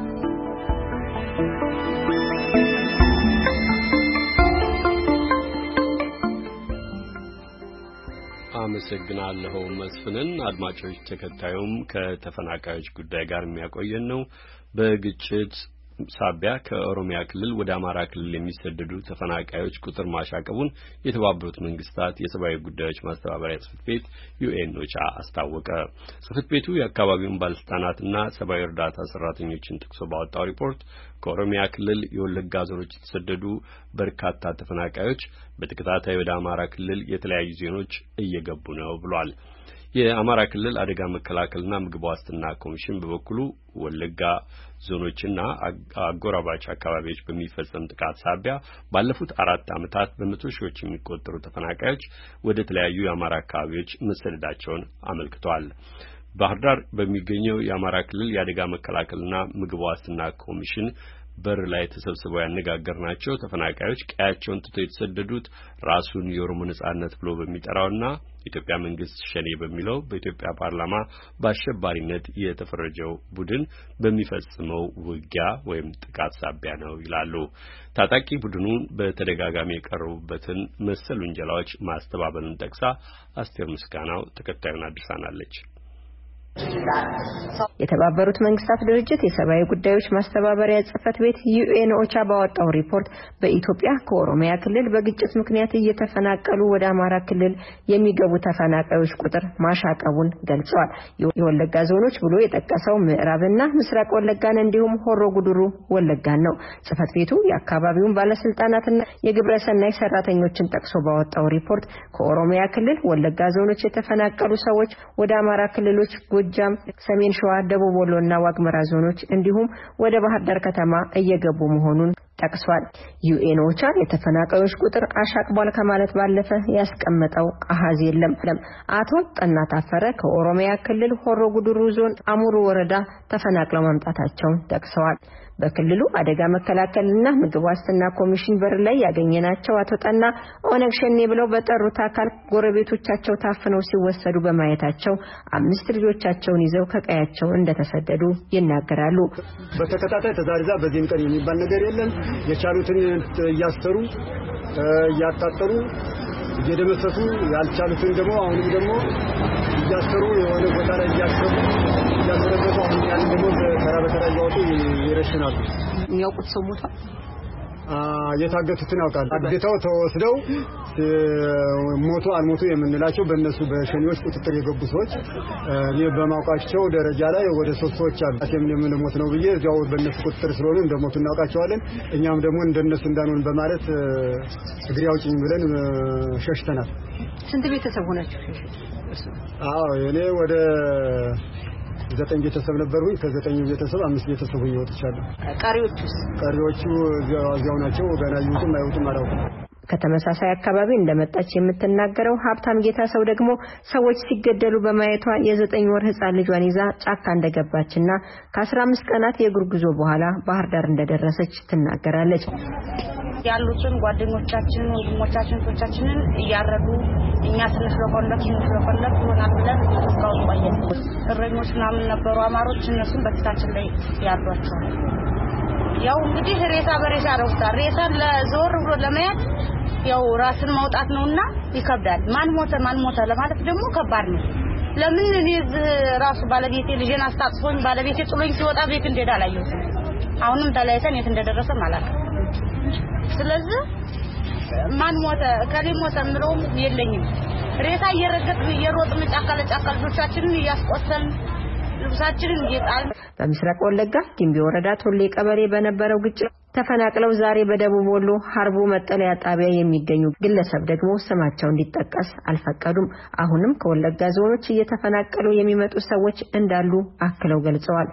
አመሰግናለሁ መስፍንን። አድማጮች ተከታዩም ከተፈናቃዮች ጉዳይ ጋር የሚያቆየን ነው። በግጭት ሳቢያ ከኦሮሚያ ክልል ወደ አማራ ክልል የሚሰደዱ ተፈናቃዮች ቁጥር ማሻቀቡን የተባበሩት መንግስታት የሰብአዊ ጉዳዮች ማስተባበሪያ ጽሕፈት ቤት ዩኤን ኦቻ አስታወቀ። ጽሕፈት ቤቱ የአካባቢውን ባለስልጣናትና ሰብአዊ እርዳታ ሰራተኞችን ጠቅሶ ባወጣው ሪፖርት ከኦሮሚያ ክልል የወለጋ ዞኖች የተሰደዱ በርካታ ተፈናቃዮች በተከታታይ ወደ አማራ ክልል የተለያዩ ዞኖች እየገቡ ነው ብሏል። የአማራ ክልል አደጋ መከላከልና ምግብ ዋስትና ኮሚሽን በበኩሉ ወለጋ ዞኖችና አጎራባች አካባቢዎች በሚፈጸም ጥቃት ሳቢያ ባለፉት 4 ዓመታት በመቶ ሺዎች የሚቆጠሩ ተፈናቃዮች ወደ ተለያዩ የአማራ አካባቢዎች መሰደዳቸውን አመልክቷል። ባህር ዳር በሚገኘው የአማራ ክልል የአደጋ መከላከልና ምግብ ዋስትና ኮሚሽን በር ላይ ተሰብስበው ያነጋገርናቸው ተፈናቃዮች ቀያቸውን ትተው የተሰደዱት ራሱን የኦሮሞ ነጻነት ብሎ በሚጠራውና ኢትዮጵያ መንግስት ሸኔ በሚለው በኢትዮጵያ ፓርላማ በአሸባሪነት የተፈረጀው ቡድን በሚፈጽመው ውጊያ ወይም ጥቃት ሳቢያ ነው ይላሉ። ታጣቂ ቡድኑን በተደጋጋሚ የቀረቡበትን መሰል ውንጀላዎች ማስተባበሉን ጠቅሳ አስቴር ምስጋናው ተከታዩን አድርሳናለች። የተባበሩት መንግስታት ድርጅት የሰብአዊ ጉዳዮች ማስተባበሪያ ጽፈት ቤት ዩኤንኦቻ ባወጣው ሪፖርት በኢትዮጵያ ከኦሮሚያ ክልል በግጭት ምክንያት እየተፈናቀሉ ወደ አማራ ክልል የሚገቡ ተፈናቃዮች ቁጥር ማሻቀቡን ገልጿል። የወለጋ ዞኖች ብሎ የጠቀሰው ምዕራብና ምስራቅ ወለጋን እንዲሁም ሆሮ ጉዱሩ ወለጋን ነው። ጽፈት ቤቱ የአካባቢውን ባለስልጣናትና የግብረሰናይ ሰራተኞችን ጠቅሶ ባወጣው ሪፖርት ከኦሮሚያ ክልል ወለጋ ዞኖች የተፈናቀሉ ሰዎች ወደ አማራ ክልሎች ጎጃም፣ ሰሜን ሸዋ፣ ደቡብ ወሎና ዋግምራ ዞኖች እንዲሁም ወደ ባህር ዳር ከተማ እየገቡ መሆኑን ጠቅሷል። ዩኤንኦቻ የተፈናቃዮች ቁጥር አሻቅቧል ከማለት ባለፈ ያስቀመጠው አሃዝ የለም። አቶ ጠና ታፈረ ከኦሮሚያ ክልል ሆሮ ጉዱሩ ዞን አሙሩ ወረዳ ተፈናቅለው መምጣታቸውን ጠቅሰዋል። በክልሉ አደጋ መከላከልና ምግብ ዋስትና ኮሚሽን በር ላይ ያገኘናቸው አቶ ጠና ኦነግ ሸኔ ብለው በጠሩት አካል ጎረቤቶቻቸው ታፍነው ሲወሰዱ በማየታቸው 5 ልጆቻቸውን ይዘው ከቀያቸው እንደተሰደዱ ይናገራሉ። በተከታታይ ተዛሪዛ በዚህም ቀን የሚባል ነገር የለም። የቻሉትን እያሰሩ እያጣጠሩ እየደመሰሱ ያልቻሉትን ደግሞ አሁንም ደግሞ እያሰሩ የሆነ ቦታ ላይ እያሰሩ ያሰረበቱ አሁን ያን ደግሞ ተራ በተራ እያወጡ ይረሽናሉ። የሚያውቁት ሰው ሞቷል። የታገቱትን ያውቃል። አግተው ተወስደው ሞቱ አልሞቱ የምንላቸው በእነሱ በሸኔዎች ቁጥጥር የገቡ ሰዎች እኔ በማውቃቸው ደረጃ ላይ ወደ 3 ሰዎች አሉ። አሴም ለሞት ነው ብዬ እዛው በእነሱ ቁጥጥር ስለሆኑ እንደሞቱ እናውቃቸዋለን። እኛም ደግሞ እንደነሱ እንዳንሆን በማለት እግሬ አውጪኝ ብለን ሸሽተናል። ስንት ቤተሰብ ሆናችሁ? እኔ ወደ 9 ቤተሰብ ነበርኩኝ። ከ9 ቤተሰብ 5 ቤተሰብ ሆኜ ወጥቻለሁ። ቀሪዎቹ እዚያው ናቸው። ገና ይወጡም አይወጡም አላውቅም። ከተመሳሳይ አካባቢ እንደመጣች የምትናገረው ሀብታም ጌታ ሰው ደግሞ ሰዎች ሲገደሉ በማየቷ የ9 ወር ህፃን ልጇን ይዛ ጫካ እንደገባችና ከ15 ቀናት የእግር ጉዞ በኋላ ባህር ዳር እንደደረሰች ትናገራለች። ያሉትን ጓደኞቻችን ወንድሞቻችን ቶቻችንን እያረዱ እኛ ስንፍለቆለት ይሆናል ብለን እስካሁን ቆየን። እረኞች ምናምን ነበሩ አማሮች፣ እነሱም በፊታችን ላይ ያርዷቸዋል። ያው እንግዲህ ሬሳ በሬሳ ረውታል። ሬሳን ለዞር ብሎ ለማየት ያው ራስን ማውጣት ነውና ይከብዳል። ማን ሞተ ለማለት ደግሞ ከባድ ነው። ለምን እኔ ራሱ ባለቤቴ ልጄን አስታጥፎኝ ባለቤቴ ጥሎኝ ሲወጣ ቤት እንደዳ አላየሁት። አሁንም ተለያይተን የት እንደደረሰ ማለት ነው። ስለዚህ ማን ሞተ ምንም የለኝም። ሬሳ እየረገጥን እየሮጥን ጫካ ለጫካ ልጆቻችንን እያስቆሰልን ልብሳችንን እየጣልን በምስራቅ ወለጋ ጊምቢ ወረዳ ቶሌ ቀበሌ በነበረው ግጭት ተፈናቅለው ዛሬ በደቡብ ወሎ ሀርቡ መጠለያ ጣቢያ የሚገኙ ግለሰብ ደግሞ ስማቸው እንዲጠቀስ አልፈቀዱም። አሁንም ከወለጋ ዞኖች እየተፈናቀሉ የሚመጡ ሰዎች እንዳሉ አክለው ገልጸዋል።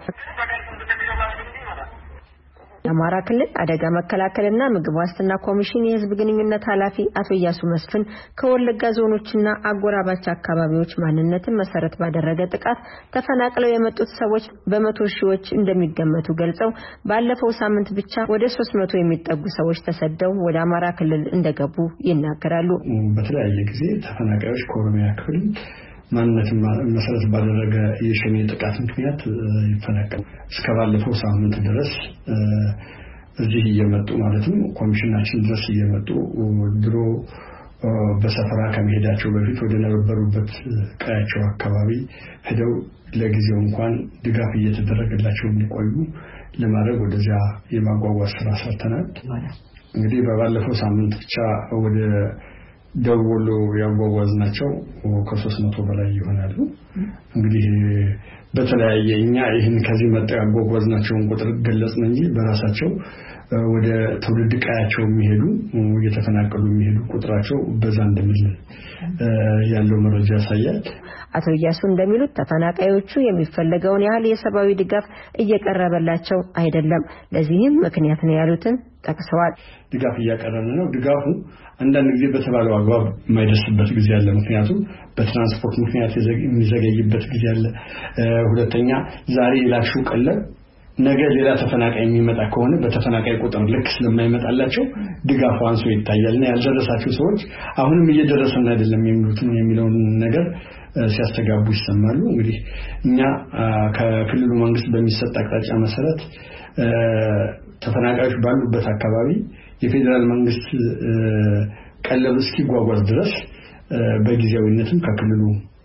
የአማራ ክልል አደጋ መከላከልና ምግብ ዋስትና ኮሚሽን የህዝብ ግንኙነት ኃላፊ አቶ ኢያሱ መስፍን ከወለጋ ዞኖችና አጎራባች አካባቢዎች ማንነትን መሰረት ባደረገ ጥቃት ተፈናቅለው የመጡት ሰዎች በመቶ ሺዎች እንደሚገመቱ ገልጸው ባለፈው ሳምንት ብቻ ወደ 300 የሚጠጉ ሰዎች ተሰደው ወደ አማራ ክልል እንደገቡ ይናገራሉ። በተለያየ ጊዜ ተፈናቃዮች ከኦሮሚያ ክልል ማንነትን መሰረት ባደረገ የሸኔ ጥቃት ምክንያት ይፈናቀሉ እስከ ባለፈው ሳምንት ድረስ እዚህ እየመጡ ማለትም ኮሚሽናችን ድረስ እየመጡ ድሮ በሰፈራ ከመሄዳቸው በፊት ወደ ነበሩበት ቀያቸው አካባቢ ሄደው ለጊዜው እንኳን ድጋፍ እየተደረገላቸው እንዲቆዩ ለማድረግ ወደዚያ የማጓጓዝ ስራ ሰርተናል። እንግዲህ በባለፈው ሳምንት ብቻ ወደ ደቡብ ወሎ ያጓጓዝናቸው ከ300 በላይ ይሆናሉ። እንግዲህ በተለያየ እኛ ይህን ከዚህ መጣው ያጓጓዝናቸውን ቁጥር ገለጽን እንጂ በራሳቸው ወደ ትውልድ ቀያቸው የሚሄዱ እየተፈናቀሉ የሚሄዱ ቁጥራቸው በዛ እንደሚል ያለው መረጃ ያሳያል። አቶ ኢያሱ እንደሚሉት ተፈናቃዮቹ የሚፈልገውን ያህል የሰብአዊ ድጋፍ እየቀረበላቸው አይደለም። ለዚህም ምክንያት ነው ያሉትን ጠቅሰዋል። ድጋፍ እያቀረበ ነው። ድጋፉ አንዳንድ ጊዜ በተባለው አግባብ የማይደርስበት ጊዜ አለ። ምክንያቱም በትራንስፖርት ምክንያት የሚዘገይበት ጊዜ አለ። ሁለተኛ ዛሬ ላሹ ቀለብ ነገ ሌላ ተፈናቃይ የሚመጣ ከሆነ በተፈናቃይ ቁጥር ልክ ስለማይመጣላቸው ድጋፍ አንሶ ይታያልና ያልደረሳቸው ሰዎች አሁንም እየደረሰን አይደለም የሚለውን ነገር ሲያስተጋቡ ይሰማሉ። እንግዲህ እኛ ከክልሉ መንግስት በሚሰጥ አቅጣጫ መሰረት ተፈናቃዮች ባሉበት አካባቢ የፌደራል መንግስት ቀለብ እስኪጓጓዝ ድረስ በጊዜያዊነትም ከክልሉ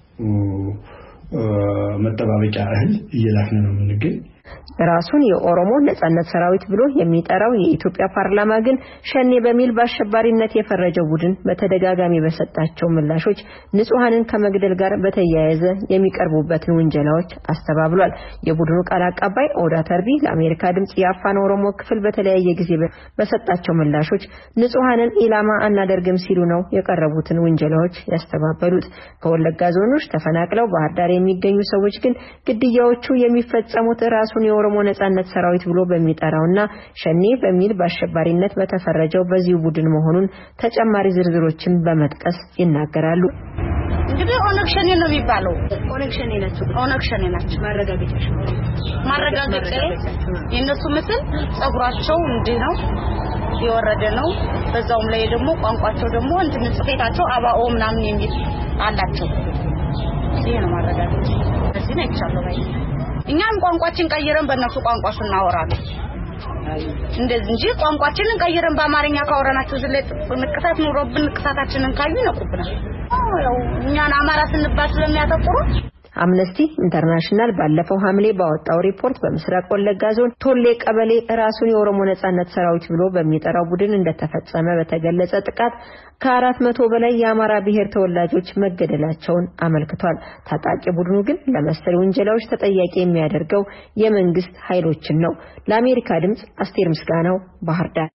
መጠባበቂያ እህል እየላክን ነው የምንገኝ። ራሱን የኦሮሞ ነጻነት ሰራዊት ብሎ የሚጠራው የኢትዮጵያ ፓርላማ ግን ሸኔ በሚል በአሸባሪነት የፈረጀው ቡድን በተደጋጋሚ በሰጣቸው ምላሾች ንጹሃንን ከመግደል ጋር በተያያዘ የሚቀርቡበትን ውንጀላዎች አስተባብሏል። የቡድኑ ቃል አቀባይ ኦዳ ተርቢ ለአሜሪካ ድምጽ የአፋን ኦሮሞ ክፍል በተለያየ ጊዜ በሰጣቸው ምላሾች ንጹሃንን ኢላማ አናደርግም ሲሉ ነው የቀረቡትን ውንጀላዎች ያስተባበሉት። ከወለጋ ዞኖች ተፈናቅለው ባህር ዳር የሚገኙ ሰዎች ግን ግድያዎቹ የሚፈጸሙት ራሱን የኦሮሞ ነጻነት ሰራዊት ብሎ በሚጠራውና ሸኔ በሚል በአሸባሪነት በተፈረጀው በዚሁ ቡድን መሆኑን ተጨማሪ ዝርዝሮችን በመጥቀስ ይናገራሉ። እንግዲህ ኦነግ ሸኔ ነው የሚባለው። ኦነግ ሸኔ ናቸው። ማረጋገጫ የነሱ ምስል ጸጉራቸው እንዲህ ነው የወረደ ነው። በዛውም ላይ ደግሞ ቋንቋቸው ደግሞ እንትን ጽፌታቸው አባኦ ምናምን የሚል አላቸው። ይሄ ነው ማረጋገጫ። እዚህ ነው ይቻላል ባይ እኛም ቋንቋችን ቀይረን በእነሱ ቋንቋ እናወራለን። እንደዚህ እንጂ ቋንቋችንን ቀይረን በአማርኛ ካወራናቸው ዝለጥ ንቅሳት ኑሮብን ንቅሳታችንን ካዩ ይነቁብናል። ያው እኛን አማራ ስንባል ስለሚያተኩሩ አምነስቲ ኢንተርናሽናል ባለፈው ሐምሌ ባወጣው ሪፖርት በምስራቅ ወለጋ ዞን ቶሌ ቀበሌ ራሱን የኦሮሞ ነጻነት ሰራዊት ብሎ በሚጠራው ቡድን እንደተፈጸመ በተገለጸ ጥቃት ከ400 በላይ የአማራ ብሔር ተወላጆች መገደላቸውን አመልክቷል። ታጣቂ ቡድኑ ግን ለመሰል ወንጀላዎች ተጠያቂ የሚያደርገው የመንግስት ኃይሎችን ነው። ለአሜሪካ ድምጽ አስቴር ምስጋናው ባህር ዳር።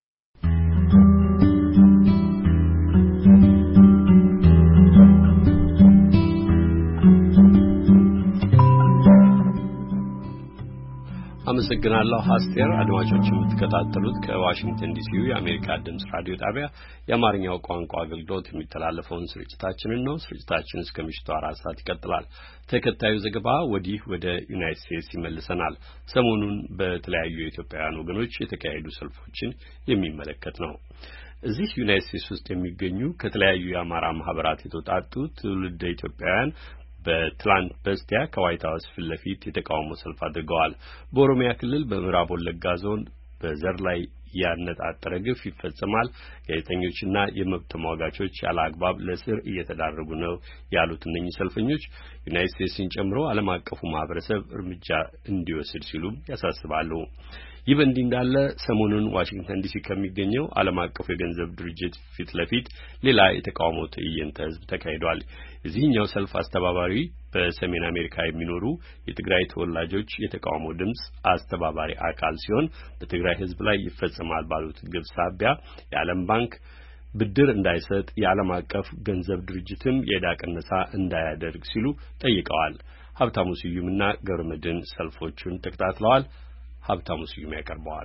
አመሰግናለሁ አስቴር። አድማጮች የምትከታተሉት ከዋሽንግተን ዲሲው የአሜሪካ ድምጽ ራዲዮ ጣቢያ የአማርኛው ቋንቋ አገልግሎት የሚተላለፈውን ስርጭታችንን ነው። ስርጭታችን እስከ ምሽቱ 4 ሰዓት ይቀጥላል። ተከታዩ ዘገባ ወደ ዩናይትድ ስቴትስ ይመልሰናል። ሰሞኑን በተለያዩ የኢትዮጵያውያን ወገኖች የተካሄዱ ሰልፎችን የሚመለከት ነው። እዚህ ዩናይትድ ስቴትስ ውስጥ የሚገኙ ከተለያዩ የአማራ ማህበራት የተውጣጡ ትውልደ ኢትዮጵያውያን በትላንት በስቲያ ከዋይት ሃውስ ፊት ለፊት የተቃውሞ ሰልፍ አድርገዋል። በኦሮሚያ ክልል በምዕራብ ወለጋ ዞን በዘር ላይ ያነጣጠረ ግፍ ይፈጸማል፣ ጋዜጠኞችና የመብት ተሟጋቾች ያለ አግባብ ለእስር እየተዳረጉ ነው ያሉት እነኚህ ሰልፈኞች ዩናይትድ ስቴትስን ጨምሮ ዓለም አቀፉ ማህበረሰብ እርምጃ እንዲወስድ ሲሉ ያሳስባሉ። ይህ በእንዲህ እንዳለ ሰሞኑን ዋሽንግተን ዲሲ ከሚገኘው ዓለም አቀፉ የገንዘብ ድርጅት ፊት ለፊት ሌላ የተቃውሞ ትዕይንተ ህዝብ ተካሂዷል። የዚህኛው ሰልፍ አስተባባሪ በሰሜን አሜሪካ የሚኖሩ የትግራይ ተወላጆች የተቃውሞ ድምጽ አስተባባሪ አካል ሲሆን በትግራይ ህዝብ ላይ ይፈጸማል ባሉት ግፍ ሳቢያ የዓለም ባንክ ብድር እንዳይሰጥ የዓለም አቀፍ ገንዘብ ድርጅትም የዕዳ ቅነሳ እንዳያደርግ ሲሉ ጠይቀዋል። ሀብታሙ ስዩምና ገብረመድህን ሰልፎቹን ተከታትለዋል። ሀብታሙ ስዩም ያቀርበዋል።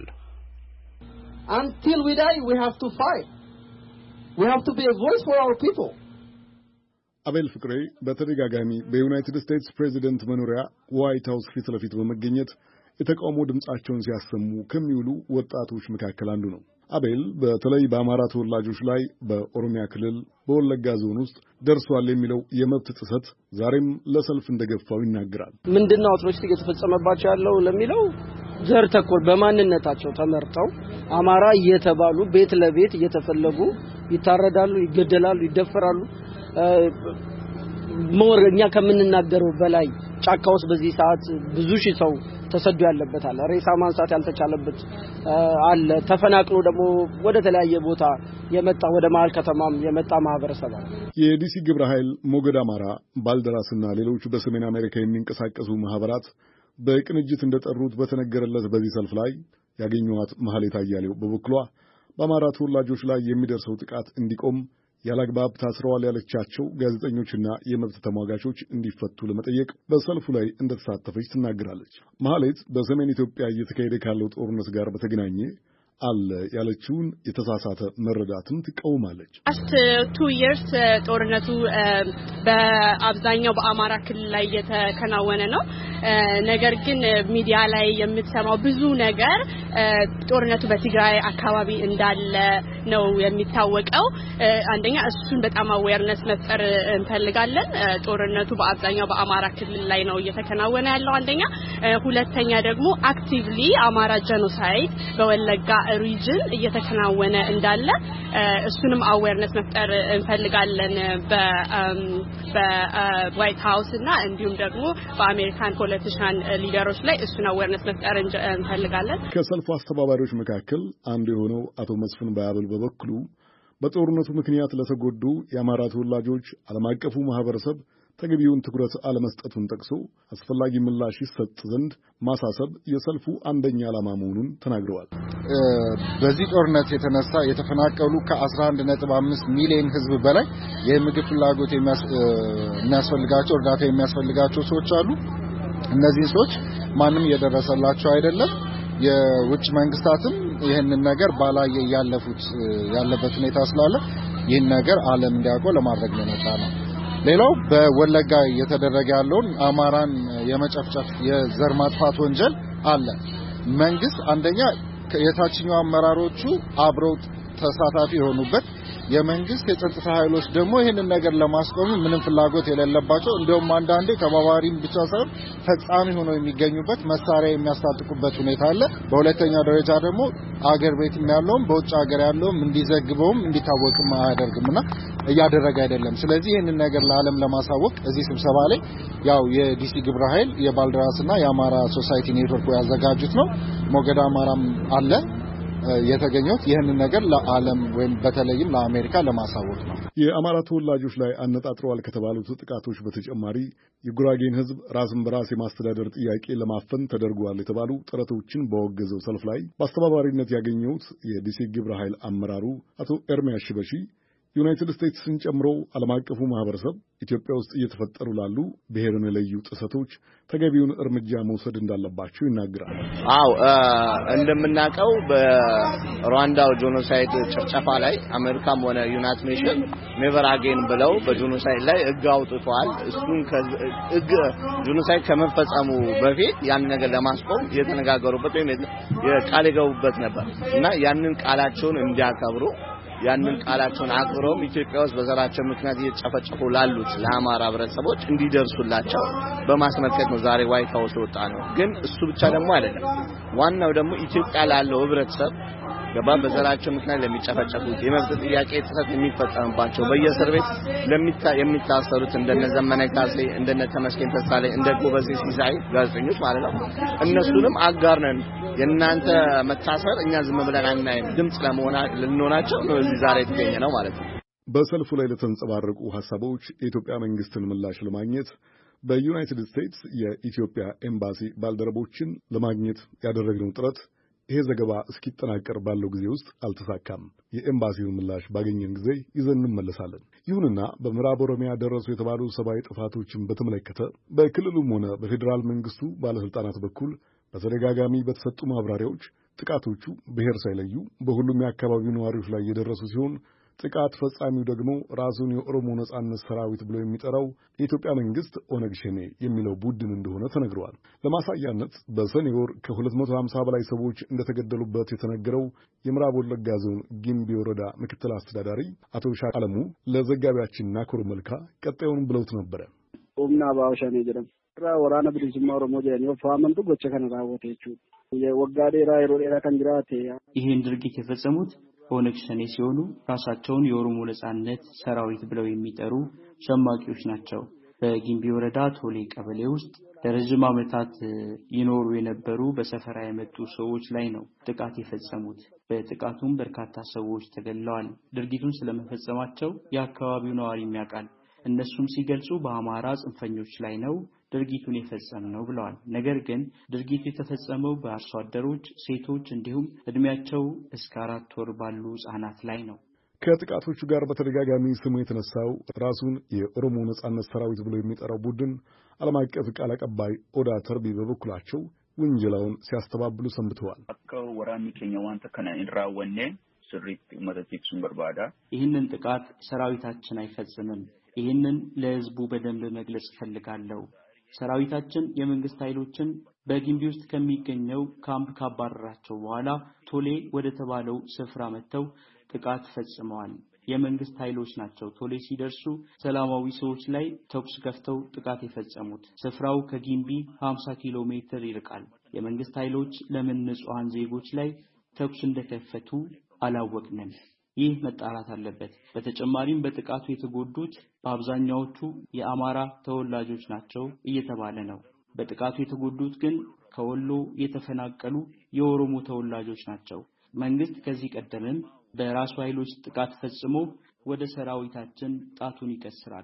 Until we die we have to fight. We have to be a voice for our people. አቤል ፍቅሬ በተደጋጋሚ በዩናይትድ ስቴትስ ፕሬዚደንት መኖሪያ ዋይት ሃውስ ፊት ለፊት በመገኘት የተቃውሞ ድምጻቸውን ሲያሰሙ ከሚውሉ ወጣቶች መካከል አንዱ ነው። አቤል በተለይ በአማራ ተወላጆች ላይ በኦሮሚያ ክልል በወለጋ ዞን ውስጥ ደርሷል የሚለው የመብት ጥሰት ዛሬም ለሰልፍ እንደገፋው ይናገራል። ምንድነው አትሮሲቲ እየተፈጸመባቸው ያለው ለሚለው ዘር ተኮር በማንነታቸው ተመርጠው አማራ እየተባሉ ቤት ለቤት እየተፈለጉ ይታረዳሉ፣ ይገደላሉ፣ ይደፈራሉ። ሞርኛ ከምንናገረው በላይ ጫካ ውስጥ በዚህ ሰዓት ብዙ ሺህ ሰው ተሰዶ ያለበት አለ። ሬሳ ማንሳት ያልተቻለበት አለ። ተፈናቅሎ ደግሞ ወደ ተለያየ ቦታ የመጣ ወደ መሃል ከተማም የመጣ ማህበረሰብ አለ። የዲሲ ግብረ ኃይል ሞገድ አማራ ባልደራስና ሌሎች በሰሜን አሜሪካ የሚንቀሳቀሱ ማህበራት በቅንጅት እንደጠሩት በተነገረለት በዚህ ሰልፍ ላይ ያገኘዋት ማህሌት አያሌው በበኩሏ በአማራ ተወላጆች ላይ የሚደርሰው ጥቃት እንዲቆም ያላግባብ ታስረዋል ያለቻቸው ጋዜጠኞችና የመብት ተሟጋቾች እንዲፈቱ ለመጠየቅ በሰልፉ ላይ እንደተሳተፈች ትናገራለች። ማህሌት በሰሜን ኢትዮጵያ እየተካሄደ ካለው ጦርነት ጋር በተገናኘ አለ ያለችውን የተሳሳተ መረዳትን ትቃወማለች። Last 2 years ጦርነቱ በአብዛኛው በአማራ ክልል ላይ የተከናወነ ነው። ነገር ግን ሚዲያ ላይ የምትሰማው ብዙ ነገር ጦርነቱ በትግራይ አካባቢ እንዳለ ነው የሚታወቀው። አንደኛ እሱን በጣም አዌርነስ መፍጠር እንፈልጋለን። ጦርነቱ በአብዛኛው በአማራ ክልል ላይ ነው እየተከናወነ ያለው አንደኛ። ሁለተኛ ደግሞ አክቲቭሊ አማራ ጄኖሳይድ በወለጋ ሪጅን እየተከናወነ እንዳለ እሱንም አዌርነስ መፍጠር እንፈልጋለን በዋይት ሃውስ እና እንዲሁም ደግሞ በአሜሪካን ፖለቲሻን ሊደሮች ላይ እሱን አዌርነስ መፍጠር እንፈልጋለን። ከሰልፉ አስተባባሪዎች መካከል አንዱ የሆነው አቶ መስፍን ባያብል በበኩሉ በጦርነቱ ምክንያት ለተጎዱ የአማራ ተወላጆች ዓለም አቀፉ ማህበረሰብ ተገቢውን ትኩረት አለመስጠቱን ጠቅሶ አስፈላጊ ምላሽ ይሰጥ ዘንድ ማሳሰብ የሰልፉ አንደኛ ዓላማ መሆኑን ተናግረዋል። በዚህ ጦርነት የተነሳ የተፈናቀሉ ከ11.5 ሚሊዮን ህዝብ በላይ የምግብ ፍላጎት የሚያስፈልጋቸው እርዳታ የሚያስፈልጋቸው ሰዎች አሉ። እነዚህ ሰዎች ማንም እየደረሰላቸው አይደለም። የውጭ መንግስታትም ይህንን ነገር ባላየ ያለበት ሁኔታ ስላለ ይህን ነገር ዓለም እንዲያውቀው ለማድረግ ነው። ሌላው በወለጋ የተደረገ ያለውን አማራን የመጨፍጨፍ የዘር ማጥፋት ወንጀል አለ። መንግስት አንደኛ የታችኛው አመራሮቹ አብረው ተሳታፊ የሆኑበት የመንግስት የጸጥታ ኃይሎች ደግሞ ይሄንን ነገር ለማስቆም ምንም ፍላጎት የሌለባቸው እንደውም አንዳንዴ ተባባሪም ብቻ ሳይሆን ፈጻሚ ሆነው የሚገኙበት መሳሪያ የሚያስታጥቁበት ሁኔታ አለ። በሁለተኛ ደረጃ ደግሞ አገር ቤትም ያለውም በውጭ ሀገር ያለውም እንዲዘግበውም እንዲታወቅም አያደርግምና እያደረገ አይደለም። ስለዚህ ይሄንን ነገር ለዓለም ለማሳወቅ እዚህ ስብሰባ ላይ ያው የዲሲ ግብረ ኃይል የባልደራስና የአማራ ሶሳይቲ ኔትወርክ ያዘጋጁት ነው። ሞገድ አማራም አለ የተገኘው ይህንን ነገር ለዓለም ወይም በተለይም ለአሜሪካ ለማሳወቅ ነው። የአማራ ተወላጆች ላይ አነጣጥረዋል ከተባሉት ጥቃቶች በተጨማሪ የጉራጌን ሕዝብ ራስን በራስ የማስተዳደር ጥያቄ ለማፈን ተደርጓል የተባሉ ጥረቶችን በወገዘው ሰልፍ ላይ በአስተባባሪነት ያገኘሁት የዲሲ ግብረ ኃይል አመራሩ አቶ ኤርሚያስ ሽበሺ ዩናይትድ ስቴትስን ጨምሮ ዓለም አቀፉ ማህበረሰብ ኢትዮጵያ ውስጥ እየተፈጠሩ ላሉ ብሔርን የለዩ ጥሰቶች ተገቢውን እርምጃ መውሰድ እንዳለባቸው ይናገራል። እንደምናውቀው በሩዋንዳው ጄኖሳይድ ጭፍጨፋ ላይ አሜሪካም ሆነ ዩናይትድ ኔሽን ኔቨር አጌን ብለው በጄኖሳይድ ላይ ሕግ አውጥቷል። እሱን ጄኖሳይድ ከመፈጸሙ በፊት ያን ነገር ለማስቆም የተነጋገሩበት ወይም ቃል የገቡበት ነበር እና ያንን ቃላቸውን እንዲያከብሩ ያንን ቃላቸውን አክብረው ኢትዮጵያ ውስጥ በዘራቸው ምክንያት እየተጨፈጨፉ ላሉት ለአማራ ህብረተሰቦች እንዲደርሱላቸው በማስመልከት ነው ዛሬ ዋይት ሃውስ ወጣ ነው። ግን እሱ ብቻ ደግሞ አይደለም። ዋናው ደግሞ ኢትዮጵያ ላለው ህብረተሰብ በዘራቸው ምክንያት ለሚጨፈጨፉት የመብት ጥያቄ ጥሰት የሚፈጸምባቸው በየእስር ቤት የሚታሰሩት እንደነ ዘመነ ካሴ እንደነ ተመስገን ተሳለኝ እንደ ጎበዜ ሲሳይ ጋዜጠኞች ማለት ነው። እነሱንም አጋር ነን። የእናንተ መታሰር እኛ ዝም ብለን አናይም። ድምጽ ለመሆናቸው ነው እዚህ ዛሬ የተገኘ ነው ማለት ነው። በሰልፉ ላይ ለተንጸባረቁ ሐሳቦች የኢትዮጵያ መንግስትን ምላሽ ለማግኘት በዩናይትድ ስቴትስ የኢትዮጵያ ኤምባሲ ባልደረቦችን ለማግኘት ያደረግነው ጥረት ይሄ ዘገባ እስኪጠናቀር ባለው ጊዜ ውስጥ አልተሳካም። የኤምባሲውን ምላሽ ባገኘን ጊዜ ይዘን እንመለሳለን። ይሁንና በምዕራብ ኦሮሚያ ደረሱ የተባሉ ሰብአዊ ጥፋቶችን በተመለከተ በክልሉም ሆነ በፌዴራል መንግስቱ ባለስልጣናት በኩል በተደጋጋሚ በተሰጡ ማብራሪያዎች ጥቃቶቹ ብሔር ሳይለዩ በሁሉም የአካባቢው ነዋሪዎች ላይ የደረሱ ሲሆን ጥቃት ፈጻሚው ደግሞ ራሱን የኦሮሞ ነጻነት ሰራዊት ብሎ የሚጠራው የኢትዮጵያ መንግስት ኦነግ ሸኔ የሚለው ቡድን እንደሆነ ተነግረዋል። ለማሳያነት በሰኔ ወር ከ250 በላይ ሰዎች እንደተገደሉበት የተነገረው የምዕራብ ወለጋ ዞን ጊምቢ ወረዳ ምክትል አስተዳዳሪ አቶ ሻቃለሙ ለዘጋቢያችን ናኮር መልካ ቀጣዩን ብለውት ነበረ። ኦምና ባውሻኔ ጀረም ወራና ብልጅማ ኦሮሞ ጀኔ ወፋመንቱ ጎቸ ከነራወቴቹ የወጋዴራ ይሮዴራ ከንጅራቴ ይሄን ድርጊት የፈጸሙት ኦነግ ሸኔ ሲሆኑ ራሳቸውን የኦሮሞ ነጻነት ሰራዊት ብለው የሚጠሩ ሸማቂዎች ናቸው። በጊምቢ ወረዳ ቶሌ ቀበሌ ውስጥ ለረጅም ዓመታት ይኖሩ የነበሩ በሰፈራ የመጡ ሰዎች ላይ ነው ጥቃት የፈጸሙት። በጥቃቱም በርካታ ሰዎች ተገድለዋል። ድርጊቱን ስለመፈጸማቸው የአካባቢው ነዋሪ ያውቃል። እነሱም ሲገልጹ በአማራ ጽንፈኞች ላይ ነው ድርጊቱን የፈጸመው ብለዋል። ነገር ግን ድርጊቱ የተፈጸመው በአርሶ አደሮች፣ ሴቶች እንዲሁም እድሜያቸው እስከ 4 ወር ባሉ ህጻናት ላይ ነው። ከጥቃቶቹ ጋር በተደጋጋሚ ስሙ የተነሳው ራሱን የኦሮሞ ነጻነት ሰራዊት ብሎ የሚጠራው ቡድን ዓለም አቀፍ ቃል አቀባይ ኦዳ ተርቢ በበኩላቸው ውንጀላውን ሲያስተባብሉ ሰንብተዋል። ወራሚ ኬኛ ዋንተ ከነ ኢንራወኔ ስሪት መተቲክሱን በርባዳ ይህንን ጥቃት ሰራዊታችን አይፈጽምም። ይህንን ለህዝቡ በደንብ መግለጽ ፈልጋለሁ። ሰራዊታችን የመንግስት ኃይሎችን በጊምቢ ውስጥ ከሚገኘው ካምፕ ካባረራቸው በኋላ ቶሌ ወደ ተባለው ስፍራ መጥተው ጥቃት ፈጽመዋል። የመንግስት ኃይሎች ናቸው ቶሌ ሲደርሱ ሰላማዊ ሰዎች ላይ ተኩስ ከፍተው ጥቃት የፈጸሙት። ስፍራው ከጊምቢ 50 ኪሎ ሜትር ይርቃል። የመንግስት ኃይሎች ለምን ንጹሃን ዜጎች ላይ ተኩስ እንደከፈቱ አላወቅንም። ይህ መጣራት አለበት። በተጨማሪም በጥቃቱ የተጎዱት በአብዛኛዎቹ የአማራ ተወላጆች ናቸው እየተባለ ነው። በጥቃቱ የተጎዱት ግን ከወሎ የተፈናቀሉ የኦሮሞ ተወላጆች ናቸው። መንግስት ከዚህ ቀደምም በራሱ ኃይሎች ጥቃት ፈጽሞ ወደ ሰራዊታችን ጣቱን ይቀስራል።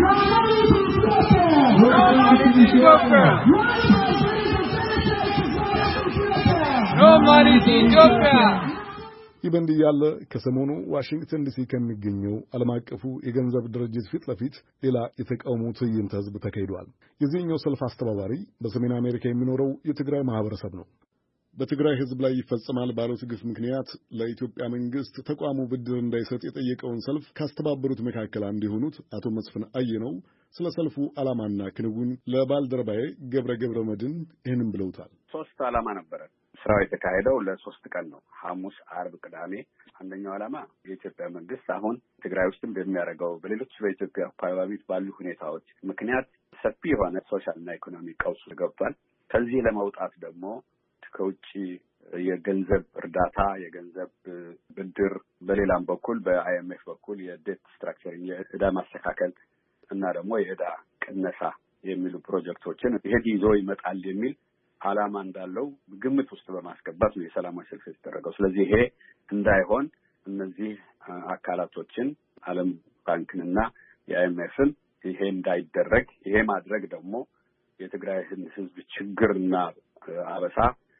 ይህ በእንዲህ ያለ ከሰሞኑ ዋሽንግተን ዲሲ ከሚገኘው ዓለም አቀፉ የገንዘብ ድርጅት ፊት ለፊት ሌላ የተቃውሞ ትዕይንተ ህዝብ ተካሂዷል። የዚህኛው ሰልፍ አስተባባሪ በሰሜን አሜሪካ የሚኖረው የትግራይ ማህበረሰብ ነው። በትግራይ ህዝብ ላይ ይፈጸማል ባሉት ግፍ ምክንያት ለኢትዮጵያ መንግስት ተቋሙ ብድር እንዳይሰጥ የጠየቀውን ሰልፍ ካስተባበሩት መካከል አንዱ የሆኑት አቶ መስፍን አየነው ስለ ሰልፉ ዓላማና ክንውን ለባልደረባዬ ገብረ መድን ይህንን ብለውታል። 3 ዓላማ ነበረ። ስራው የተካሄደው ለ3 ቀን ነው። ሐሙስ፣ አርብ፣ ቅዳሜ። አንደኛው ዓላማ የኢትዮጵያ መንግስት አሁን ትግራይ ውስጥም በሚያደርገው በሌሎች በኢትዮጵያ አካባቢ ባሉ ሁኔታዎች ምክንያት ሰፊ የሆነ ሶሻልና ኢኮኖሚ ቀውስ ገብቷል። ከዚህ ለመውጣት ደግሞ ከውጭ የገንዘብ እርዳታ፣ የገንዘብ ብድር፣ በሌላም በኩል በአይኤምኤፍ በኩል የዴት ስትራክቸሪንግ የዕዳ ማስተካከል እና ደግሞ የዕዳ ቅነሳ የሚሉ ፕሮጀክቶችን ይሄድ ይዞ ይመጣል የሚል ዓላማ እንዳለው ግምት ውስጥ በማስገባት ነው የሰላማዊ ሰልፍ የተደረገው። ስለዚህ ይሄ እንዳይሆን እነዚህ አካላቶችን ዓለም ባንክንና የአይኤምኤፍን ይሄ እንዳይደረግ ይሄ ማድረግ ደግሞ የትግራይ ህዝብ ችግርና አበሳ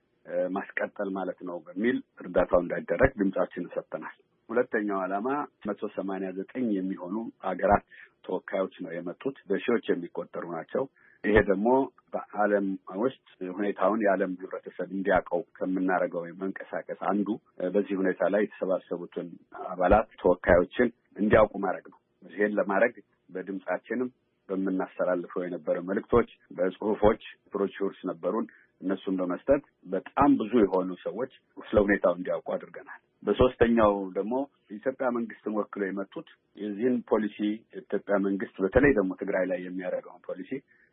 ማስቀጠል ማለት ነው በሚል እርዳታው እንዳይደረግ ድምጻችንን ሰጥተናል። ሁለተኛው ዓላማ 189 የሚሆኑ አገራት ተወካዮች ነው የመጡት። በሺዎች የሚቆጠሩ ናቸው። ይሄ ደግሞ በዓለም ውስጥ ሁኔታውን የዓለም ህብረተሰብ እንዲያውቀው ከምናደርገው መንቀሳቀስ አንዱ በዚህ ሁኔታ ላይ የተሰባሰቡትን አባላት ተወካዮችን እንዲያውቁ ማድረግ ነው። ይሄን ለማድረግ በድምጻችንም በምናስተላልፈው የነበረ መልእክቶች፣ በጽሁፎች ብሮሹርስ ነበሩን። እነሱን በመስጠት በጣም ብዙ የሆኑ ሰዎች ስለ ሁኔታው እንዲያውቁ አድርገናል። በሶስተኛው ደግሞ የኢትዮጵያ መንግስትን ወክለው የመጡት የዚህን ፖሊሲ የኢትዮጵያ መንግስት በተለይ ደግሞ ትግራይ ላይ የሚያደርገውን ፖሊሲ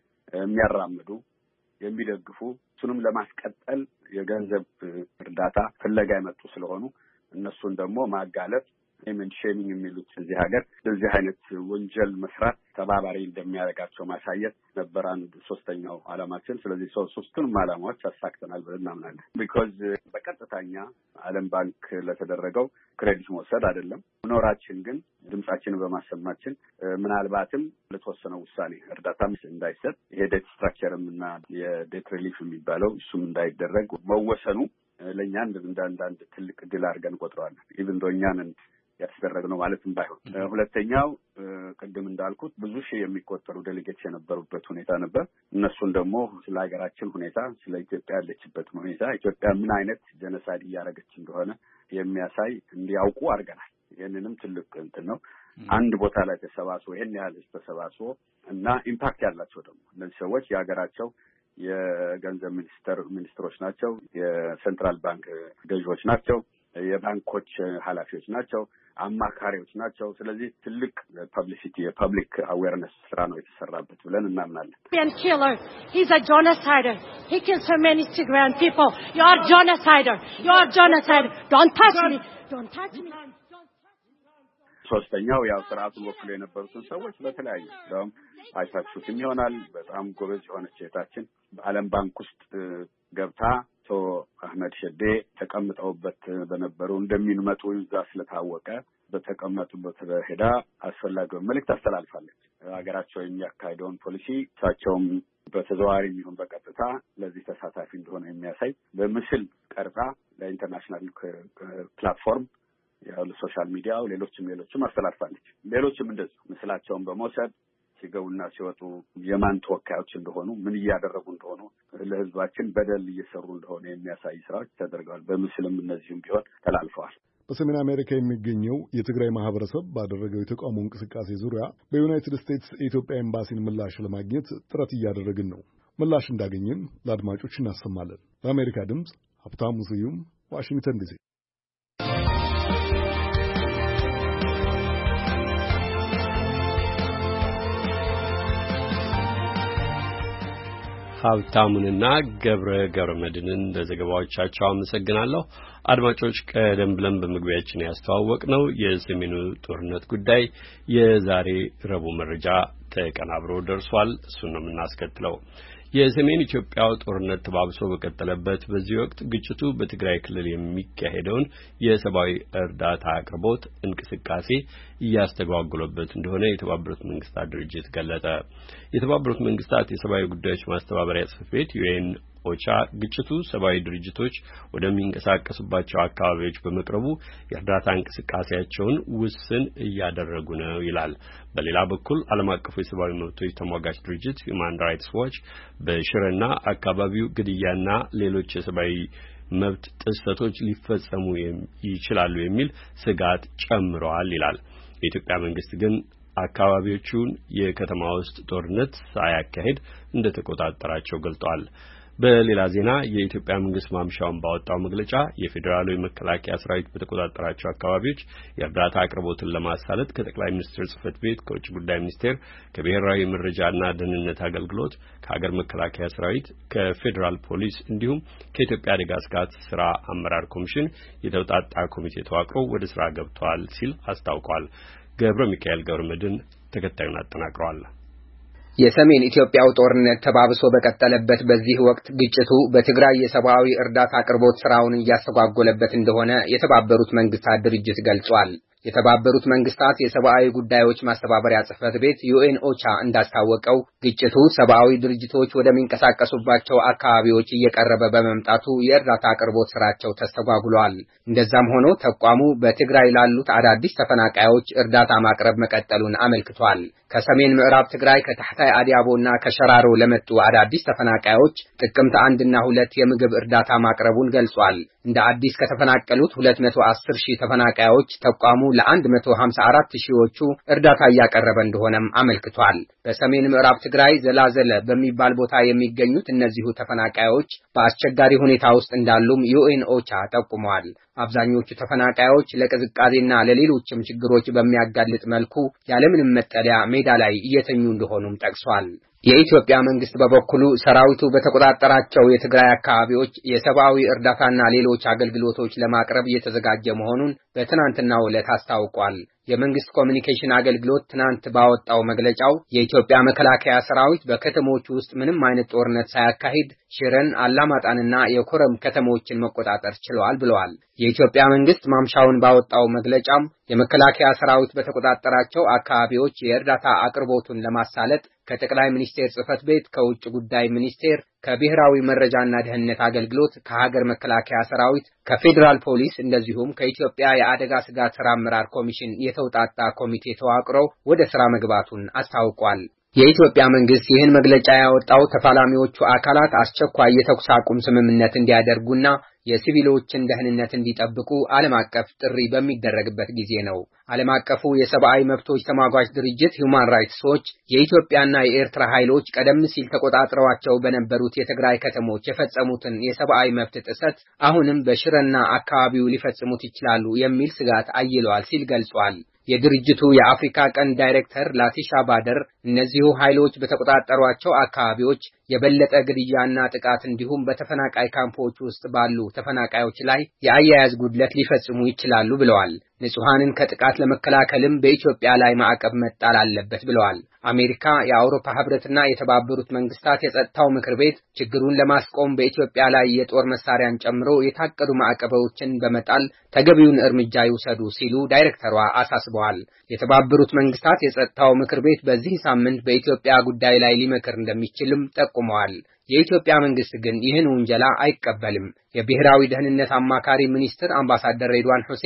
የሚያራምዱ የሚደግፉ እሱንም ለማስቀጠል የገንዘብ እርዳታ ፍለጋ የመጡ ስለሆኑ እነሱን ደግሞ ማጋለጥ ሼሚንግ የሚሉት እዚህ ሀገር በዚህ አይነት ወንጀል መስራት ተባባሪ እንደሚያደርጋቸው ማሳየት ነበር አንዱ ሶስተኛው ዓላማችን። ስለዚህ ሶስቱንም ዓላማዎች አሳክተናል ብለን እናምናለን። ቢኮዝ በቀጥታኛ ዓለም ባንክ ለተደረገው ክሬዲት መውሰድ አይደለም። ኖራችን ግን ድምጻችንን በማሰማችን ምናልባትም ለተወሰነው ውሳኔ እርዳታም እንዳይሰጥ ይሄ ዴት ስትራክቸርም እና የዴት ሪሊፍ የሚባለው እሱም እንዳይደረግ መወሰኑ ለእኛ አንድ ትልቅ ድል አድርገን ቆጥረዋለን። ኢቭን ዶ እኛን ያስደረግነው ማለትም ባይሆን። ሁለተኛው ቅድም እንዳልኩት ብዙ ሺህ የሚቆጠሩ ዴሊጌትስ የነበሩበት ሁኔታ ነበር። እነሱን ደግሞ ስለ ሀገራችን ሁኔታ፣ ስለ ኢትዮጵያ ያለችበት ሁኔታ፣ ኢትዮጵያ ምን አይነት ጀነሳይድ እያደረገች እንደሆነ የሚያሳይ እንዲያውቁ አድርገናል። ይህንንም ትልቅ እንትን ነው። አንድ ቦታ ላይ ተሰባስቦ ይሄን ያህል ተሰባስቦ እና ኢምፓክት ያላቸው ደግሞ እነዚህ ሰዎች የሀገራቸው የገንዘብ ሚኒስትሮች ናቸው፣ የሴንትራል ባንክ ገዢዎች ናቸው፣ የባንኮች ኃላፊዎች ናቸው፣ አማካሪዎች ናቸው። ስለዚህ ትልቅ ፐብሊሲቲ የፐብሊክ አዌርነስ ስራ ነው የተሰራበት ብለን እናምናለን። He's a genocider. He kills so many Tigrayan people. You are genocider. You are genocider. Don't touch me. Don't touch me. ሶስተኛው ያው ስርዓቱን ወክሎ የነበሩትን ሰዎች በተለያየ እንደውም አይታችሁትም ይሆናል በጣም ጎበዝ የሆነች እህታችን በዓለም ባንክ ውስጥ ገብታ አህመድ ሸዴ ተቀምጠውበት በነበሩ እንደሚመጡ እዛ ስለታወቀ በተቀመጡበት ሄዳ አስፈላጊውን መልእክት አስተላልፋለች። ሀገራቸው የሚያካሂደውን ፖሊሲ እሳቸውም በተዘዋዋሪ ይሁን በቀጥታ ለዚህ ተሳታፊ እንደሆነ የሚያሳይ በምስል ቀርጻ ለኢንተርናሽናል ፕላትፎርም ያው ለሶሻል ሚዲያው ሌሎችም አስተላልፋለች። ሌሎችም እንደዚህ ምስላቸውን በመውሰድ ሲገቡና ሲወጡ የማን ተወካዮች እንደሆኑ ምን እያደረጉ እንደሆኑ ለህዝባችን በደል እየሰሩ እንደሆነ የሚያሳይ ስራዎች ተደርገዋል። በምስልም እነዚህም ቢሆን ተላልፈዋል። በሰሜን አሜሪካ የሚገኘው የትግራይ ማህበረሰብ ባደረገው የተቃውሞ እንቅስቃሴ ዙሪያ በዩናይትድ ስቴትስ የኢትዮጵያ ኤምባሲን ምላሽ ለማግኘት ጥረት እያደረግን ነው። ምላሽ እንዳገኘን ለአድማጮች እናሰማለን። ለአሜሪካ ድምፅ ሀብታሙ ስዩም ዋሽንግተን ዲሲ። ሀብታሙንና ገብረ መድህንን ለዘገባዎቻቸው አመሰግናለሁ። አድማጮች ቀደም ብለን በመግቢያችን ያስተዋወቅነው የሰሜኑ ጦርነት ጉዳይ የዛሬ ረቡዕ መረጃ ተቀናብሮ ደርሷል። እሱን ነው የምናስከትለው። የሰሜን ኢትዮጵያው ጦርነት ተባብሶ በቀጠለበት በዚህ ወቅት ግጭቱ በትግራይ ክልል የሚካሄደውን የሰብአዊ እርዳታ አቅርቦት እንቅስቃሴ እያስተጓጎለበት እንደሆነ የተባበሩት መንግስታት ድርጅት ገለጸ። የተባበሩት መንግስታት የሰብአዊ ጉዳዮች ማስተባበሪያ ጽሕፈት ቤት ዩኤን ኦቻ ግጭቱ ሰብአዊ ድርጅቶች ወደሚንቀሳቀሱባቸው አካባቢዎች በመቅረቡ የእርዳታ እንቅስቃሴያቸውን ውስን እያደረጉ ነው ይላል። በሌላ በኩል ዓለም አቀፉ የሰብአዊ መብቶች ተሟጋች ድርጅት ሁማን ራይትስ ዎች በሽረና አካባቢው ግድያና ሌሎች የሰብአዊ መብት ጥሰቶች ሊፈጸሙ ይችላሉ የሚል ስጋት ጨምረዋል ይላል። የኢትዮጵያ መንግስት ግን አካባቢዎቹን የከተማ ውስጥ ጦርነት ሳያካሂድ እንደተቆጣጠራቸው ገልጧል። በሌላ ዜና የኢትዮጵያ መንግስት ማምሻውን ባወጣው መግለጫ የፌዴራሉ የመከላከያ ሰራዊት በተቆጣጠራቸው አካባቢዎች የእርዳታ አቅርቦትን ለማሳለጥ ከጠቅላይ ሚኒስትር ጽሕፈት ቤት፣ ከውጭ ጉዳይ ሚኒስቴር፣ ከብሔራዊ መረጃና ደህንነት አገልግሎት፣ ከሀገር መከላከያ ሰራዊት፣ ከፌዴራል ፖሊስ እንዲሁም ከኢትዮጵያ አደጋ ስጋት ስራ አመራር ኮሚሽን የተውጣጣ ኮሚቴ ተዋቅሮ ወደ ስራ ገብቷል ሲል አስታውቋል። ገብረ ሚካኤል ገብረ መድህን ተከታዩን አጠናቅረዋል። የሰሜን ኢትዮጵያው ጦርነት ተባብሶ በቀጠለበት በዚህ ወቅት ግጭቱ በትግራይ የሰብአዊ እርዳታ አቅርቦት ስራውን እያስተጓጎለበት እንደሆነ የተባበሩት መንግስታት ድርጅት ገልጿል። የተባበሩት መንግስታት የሰብአዊ ጉዳዮች ማስተባበሪያ ጽሕፈት ቤት ዩኤን ኦቻ እንዳስታወቀው ግጭቱ ሰብአዊ ድርጅቶች ወደሚንቀሳቀሱባቸው አካባቢዎች እየቀረበ በመምጣቱ የእርዳታ አቅርቦት ስራቸው ተስተጓጉሏል። እንደዛም ሆኖ ተቋሙ በትግራይ ላሉት አዳዲስ ተፈናቃዮች እርዳታ ማቅረብ መቀጠሉን አመልክቷል። ከሰሜን ምዕራብ ትግራይ ከታህታይ አዲያቦና ከሸራሮ ለመጡ አዳዲስ ተፈናቃዮች ጥቅምት 1 እና 2 የምግብ እርዳታ ማቅረቡን ገልጿል። እንደ አዲስ ከተፈናቀሉት 210,000 ተፈናቃዮች ተቋሙ ለ154,000ዎቹ እርዳታ እያቀረበ እንደሆነም አመልክቷል። በሰሜን ምዕራብ ትግራይ ዘላዘለ በሚባል ቦታ የሚገኙት እነዚሁ ተፈናቃዮች በአስቸጋሪ ሁኔታ ውስጥ እንዳሉም ዩኤን ኦቻ ጠቁመዋል። አብዛኞቹ ተፈናቃዮች ለቅዝቃዜና ለሌሎችም ችግሮች በሚያጋልጥ መልኩ ያለምንም መጠለያ ሜዳ ላይ እየተኙ እንደሆኑም ጠቅሷል። የኢትዮጵያ መንግስት በበኩሉ ሰራዊቱ በተቆጣጠራቸው የትግራይ አካባቢዎች የሰብአዊ እርዳታና ሌሎች አገልግሎቶች ለማቅረብ እየተዘጋጀ መሆኑን በትናንትናው ዕለት አስታውቋል። የመንግስት ኮሚኒኬሽን አገልግሎት ትናንት ባወጣው መግለጫው የኢትዮጵያ መከላከያ ሰራዊት በከተሞች ውስጥ ምንም አይነት ጦርነት ሳያካሂድ ሽረን፣ አላማጣንና የኮረም ከተሞችን መቆጣጠር ችሏል ብለዋል። የኢትዮጵያ መንግስት ማምሻውን ባወጣው መግለጫም የመከላከያ ሰራዊት በተቆጣጠራቸው አካባቢዎች የእርዳታ አቅርቦቱን ለማሳለጥ ከጠቅላይ ሚኒስቴር ጽሕፈት ቤት፣ ከውጭ ጉዳይ ሚኒስቴር፣ ከብሔራዊ መረጃና ደህንነት አገልግሎት፣ ከሀገር መከላከያ ሰራዊት፣ ከፌዴራል ፖሊስ እንደዚሁም ከኢትዮጵያ የአደጋ ስጋት ስራ አመራር ኮሚሽን የተውጣጣ ኮሚቴ ተዋቅሮ ወደ ስራ መግባቱን አስታውቋል። የኢትዮጵያ መንግስት ይህን መግለጫ ያወጣው ተፋላሚዎቹ አካላት አስቸኳይ የተኩስ አቁም ስምምነት እንዲያደርጉና የሲቪሎችን ደህንነት እንዲጠብቁ ዓለም አቀፍ ጥሪ በሚደረግበት ጊዜ ነው። ዓለም አቀፉ የሰብአዊ መብቶች ተሟጋች ድርጅት ሁማን ራይትስ ዎች የኢትዮጵያና የኤርትራ ኃይሎች ቀደም ሲል ተቆጣጥረዋቸው በነበሩት የትግራይ ከተሞች የፈጸሙትን የሰብአዊ መብት ጥሰት አሁንም በሽረና አካባቢው ሊፈጽሙት ይችላሉ የሚል ስጋት አይሏል ሲል ገልጿል። የድርጅቱ የአፍሪካ ቀንድ ዳይሬክተር ላቲሻ ባደር እነዚሁ ኃይሎች በተቆጣጠሯቸው አካባቢዎች የበለጠ ግድያና ጥቃት እንዲሁም በተፈናቃይ ካምፖች ውስጥ ባሉ ተፈናቃዮች ላይ የአያያዝ ጉድለት ሊፈጽሙ ይችላሉ ብለዋል። ንጹሃንን ከጥቃት ለመከላከልም በኢትዮጵያ ላይ ማዕቀብ መጣል አለበት ብለዋል። አሜሪካ፣ የአውሮፓ ህብረትና የተባበሩት መንግስታት የጸጥታው ምክር ቤት ችግሩን ለማስቆም በኢትዮጵያ ላይ የጦር መሳሪያን ጨምሮ የታቀዱ ማዕቀቦችን በመጣል ተገቢውን እርምጃ ይውሰዱ ሲሉ ዳይሬክተሯ አሳስበዋል። የተባበሩት መንግስታት የጸጥታው ምክር ቤት በዚህ ሳምንት በኢትዮጵያ ጉዳይ ላይ ሊመክር እንደሚችልም ጠቁመዋል። የኢትዮጵያ መንግስት ግን ይህን ውንጀላ አይቀበልም። የብሔራዊ ደህንነት አማካሪ ሚኒስትር አምባሳደር ሬድዋን ሁሴን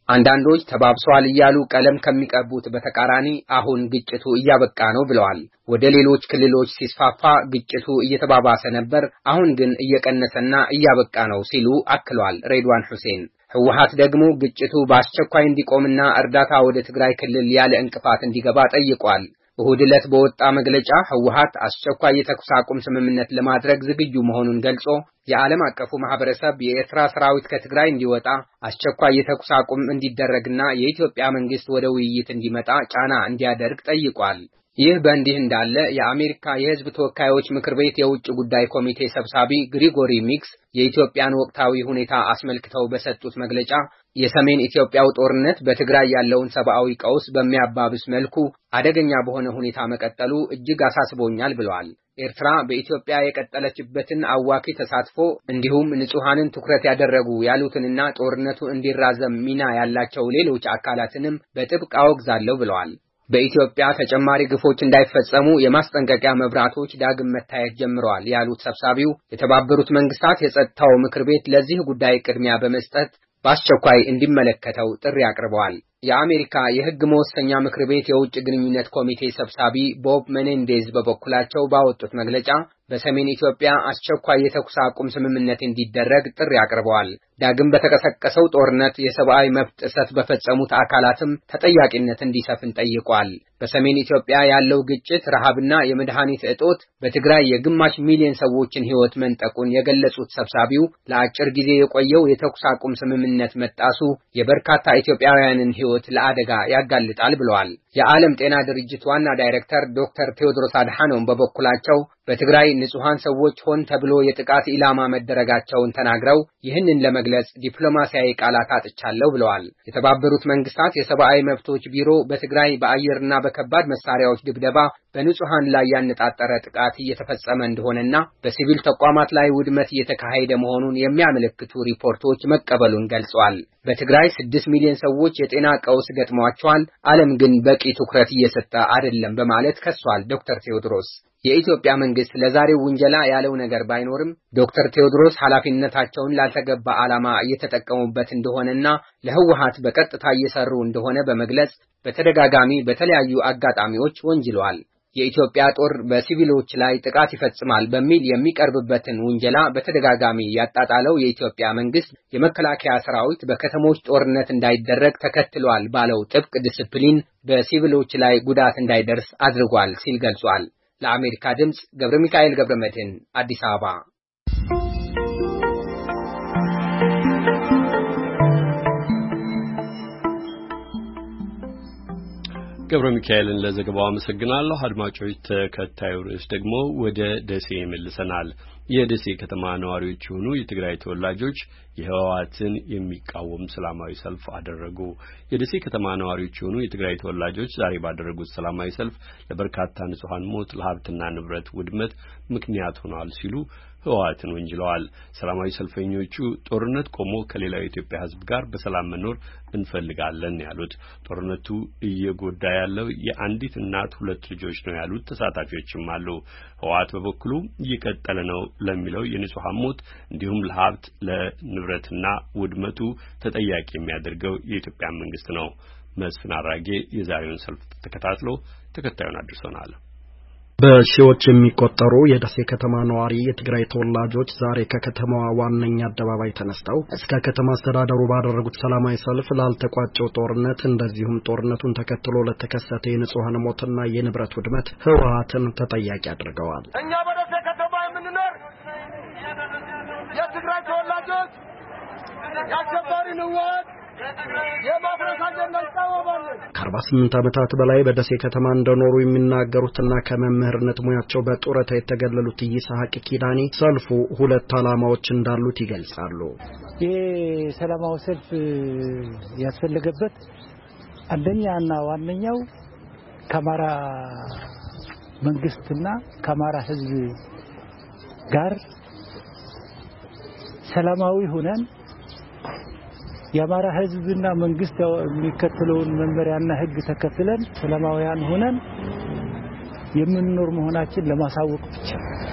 አንዳንዶች ተባብሷል እያሉ ቀለም ከሚቀቡት በተቃራኒ አሁን ግጭቱ እያበቃ ነው ብለዋል። ወደ ሌሎች ክልሎች ሲስፋፋ ግጭቱ እየተባባሰ ነበር፣ አሁን ግን እየቀነሰና እያበቃ ነው ሲሉ አክሏል ሬድዋን ሁሴን። ህወሓት ደግሞ ግጭቱ በአስቸኳይ እንዲቆምና እርዳታ ወደ ትግራይ ክልል ያለ እንቅፋት እንዲገባ ጠይቋል። እሁድ ዕለት በወጣ መግለጫ ህወሓት አስቸኳይ የተኩስ አቁም ስምምነት ለማድረግ ዝግጁ መሆኑን ገልጾ የዓለም አቀፉ ማህበረሰብ የኤርትራ ሰራዊት ከትግራይ እንዲወጣ አስቸኳይ የተኩስ አቁም እንዲደረግና የኢትዮጵያ መንግስት ወደ ውይይት እንዲመጣ ጫና እንዲያደርግ ጠይቋል። ይህ በእንዲህ እንዳለ የአሜሪካ የህዝብ ተወካዮች ምክር ቤት የውጭ ጉዳይ ኮሚቴ ሰብሳቢ ግሪጎሪ ሚክስ የኢትዮጵያን ወቅታዊ ሁኔታ አስመልክተው በሰጡት መግለጫ የሰሜን ኢትዮጵያው ጦርነት በትግራይ ያለውን ሰብአዊ ቀውስ በሚያባብስ መልኩ አደገኛ በሆነ ሁኔታ መቀጠሉ እጅግ አሳስቦኛል ብለዋል። ኤርትራ በኢትዮጵያ የቀጠለችበትን አዋኪ ተሳትፎ እንዲሁም ንጹሃንን ትኩረት ያደረጉ ያሉትንና ጦርነቱ እንዲራዘም ሚና ያላቸው ሌሎች አካላትንም በጥብቅ አወግዛለሁ ብለዋል። በኢትዮጵያ ተጨማሪ ግፎች እንዳይፈጸሙ የማስጠንቀቂያ መብራቶች ዳግም መታየት ጀምረዋል ያሉት ሰብሳቢው የተባበሩት መንግስታት የጸጥታው ምክር ቤት ለዚህ ጉዳይ ቅድሚያ በመስጠት በአስቸኳይ እንዲመለከተው ጥሪ አቅርበዋል። የአሜሪካ የሕግ መወሰኛ ምክር ቤት የውጭ ግንኙነት ኮሚቴ ሰብሳቢ ቦብ ሜኔንዴዝ በበኩላቸው ባወጡት መግለጫ በሰሜን ኢትዮጵያ አስቸኳይ የተኩስ አቁም ስምምነት እንዲደረግ ጥሪ አቅርበዋል። ዳግም በተቀሰቀሰው ጦርነት የሰብአዊ መብት ጥሰት በፈጸሙት አካላትም ተጠያቂነት እንዲሰፍን ጠይቋል። በሰሜን ኢትዮጵያ ያለው ግጭት፣ ረሃብና የመድኃኒት እጦት በትግራይ የግማሽ ሚሊዮን ሰዎችን ሕይወት መንጠቁን የገለጹት ሰብሳቢው ለአጭር ጊዜ የቆየው የተኩስ አቁም ስምምነት መጣሱ የበርካታ ኢትዮጵያውያንን ሕይወት ለአደጋ ያጋልጣል ብለዋል። የዓለም ጤና ድርጅት ዋና ዳይሬክተር ዶክተር ቴዎድሮስ አድሓኖም በበኩላቸው በትግራይ ንጹሃን ሰዎች ሆን ተብሎ የጥቃት ኢላማ መደረጋቸውን ተናግረው ይህንን ለመግለጽ ዲፕሎማሲያዊ ቃላት አጥቻለሁ ብለዋል። የተባበሩት መንግስታት የሰብአዊ መብቶች ቢሮ በትግራይ በአየርና በከባድ መሳሪያዎች ድብደባ በንጹሃን ላይ ያነጣጠረ ጥቃት እየተፈጸመ እንደሆነና በሲቪል ተቋማት ላይ ውድመት እየተካሄደ መሆኑን የሚያመለክቱ ሪፖርቶች መቀበሉን ገልጿል። በትግራይ 6 ሚሊዮን ሰዎች የጤና ቀውስ ገጥሟቸዋል፣ ዓለም ግን በቂ ትኩረት እየሰጠ አይደለም በማለት ከሷል ዶክተር ቴዎድሮስ። የኢትዮጵያ መንግስት ለዛሬው ውንጀላ ያለው ነገር ባይኖርም ዶክተር ቴዎድሮስ ኃላፊነታቸውን ላልተገባ ዓላማ እየተጠቀሙበት እንደሆነና ለህወሓት በቀጥታ እየሰሩ እንደሆነ በመግለጽ በተደጋጋሚ በተለያዩ አጋጣሚዎች ወንጅለዋል። የኢትዮጵያ ጦር በሲቪሎች ላይ ጥቃት ይፈጽማል በሚል የሚቀርብበትን ውንጀላ በተደጋጋሚ ያጣጣለው የኢትዮጵያ መንግስት የመከላከያ ሰራዊት በከተሞች ጦርነት እንዳይደረግ ተከትሏል ባለው ጥብቅ ዲሲፕሊን በሲቪሎች ላይ ጉዳት እንዳይደርስ አድርጓል ሲል ገልጿል። ለአሜሪካ ድምጽ ገብረ ሚካኤል ገብረመድህን አዲስ አበባ። ገብረ ሚካኤልን ለዘገባው አመሰግናለሁ። አድማጮች፣ ተከታዩ ርዕስ ደግሞ ወደ ደሴ ይመልሰናል። የደሴ ከተማ ነዋሪዎች የሆኑ የትግራይ ተወላጆች የህወሓትን የሚቃወም ሰላማዊ ሰልፍ አደረጉ። የደሴ ከተማ ነዋሪዎች የሆኑ የትግራይ ተወላጆች ዛሬ ባደረጉት ሰላማዊ ሰልፍ ለበርካታ ንጹሃን ሞት፣ ለሀብትና ንብረት ውድመት ምክንያት ሆኗል ሲሉ ህወሓትን ወንጅለዋል። ሰላማዊ ሰልፈኞቹ ጦርነት ቆሞ ከሌላው የኢትዮጵያ ህዝብ ጋር በሰላም መኖር እንፈልጋለን ያሉት፣ ጦርነቱ እየጎዳ ያለው የአንዲት እናት 2 ልጆች ነው ያሉት ተሳታፊዎችም አሉ። ህወሓት በበኩሉ እየቀጠለ ነው ለሚለው የንጹሃን ሞት እንዲሁም ለሀብት ለንብረትና ውድመቱ ተጠያቂ የሚያደርገው የኢትዮጵያ መንግስት ነው። መስፍን አራጌ የዛሬውን ሰልፍ ተከታትሎ ተከታዩን አድርሶናል። በሺዎች የሚቆጠሩ የደሴ ከተማ ነዋሪ የትግራይ ተወላጆች ዛሬ ከከተማዋ ዋነኛ አደባባይ ተነስተው እስከ ከተማ አስተዳደሩ ባደረጉት ሰላማዊ ሰልፍ ላልተቋጨው ጦርነት እንደዚሁም ጦርነቱን ተከትሎ ለተከሰተ የንጹሃን ሞትና የንብረት ውድመት ህወሓትን ተጠያቂ አድርገዋል። እኛ በደሴ ከተማ የምንኖር የትግራይ ተወላጆች ያሸባሪን ህወሓት ከ48 ዓመታት በላይ በደሴ ከተማ እንደኖሩ የሚናገሩትና ከመምህርነት ሙያቸው በጡረታ የተገለሉት ይስሐቅ ኪዳኔ ሰልፉ 2 ዓላማዎች እንዳሉት ይገልጻሉ። የሰላማዊ ሰልፍ ያስፈልገበት አንደኛና ዋነኛው ከአማራ መንግስትና ከአማራ ህዝብ ጋር ሰላማዊ ሆነን የአማራ ህዝብና መንግስት የሚከተለውን መመሪያና ህግ ተከትለን ሰላማዊያን ሆነን የምንኖር መሆናችን ለማሳወቅ ብቻ።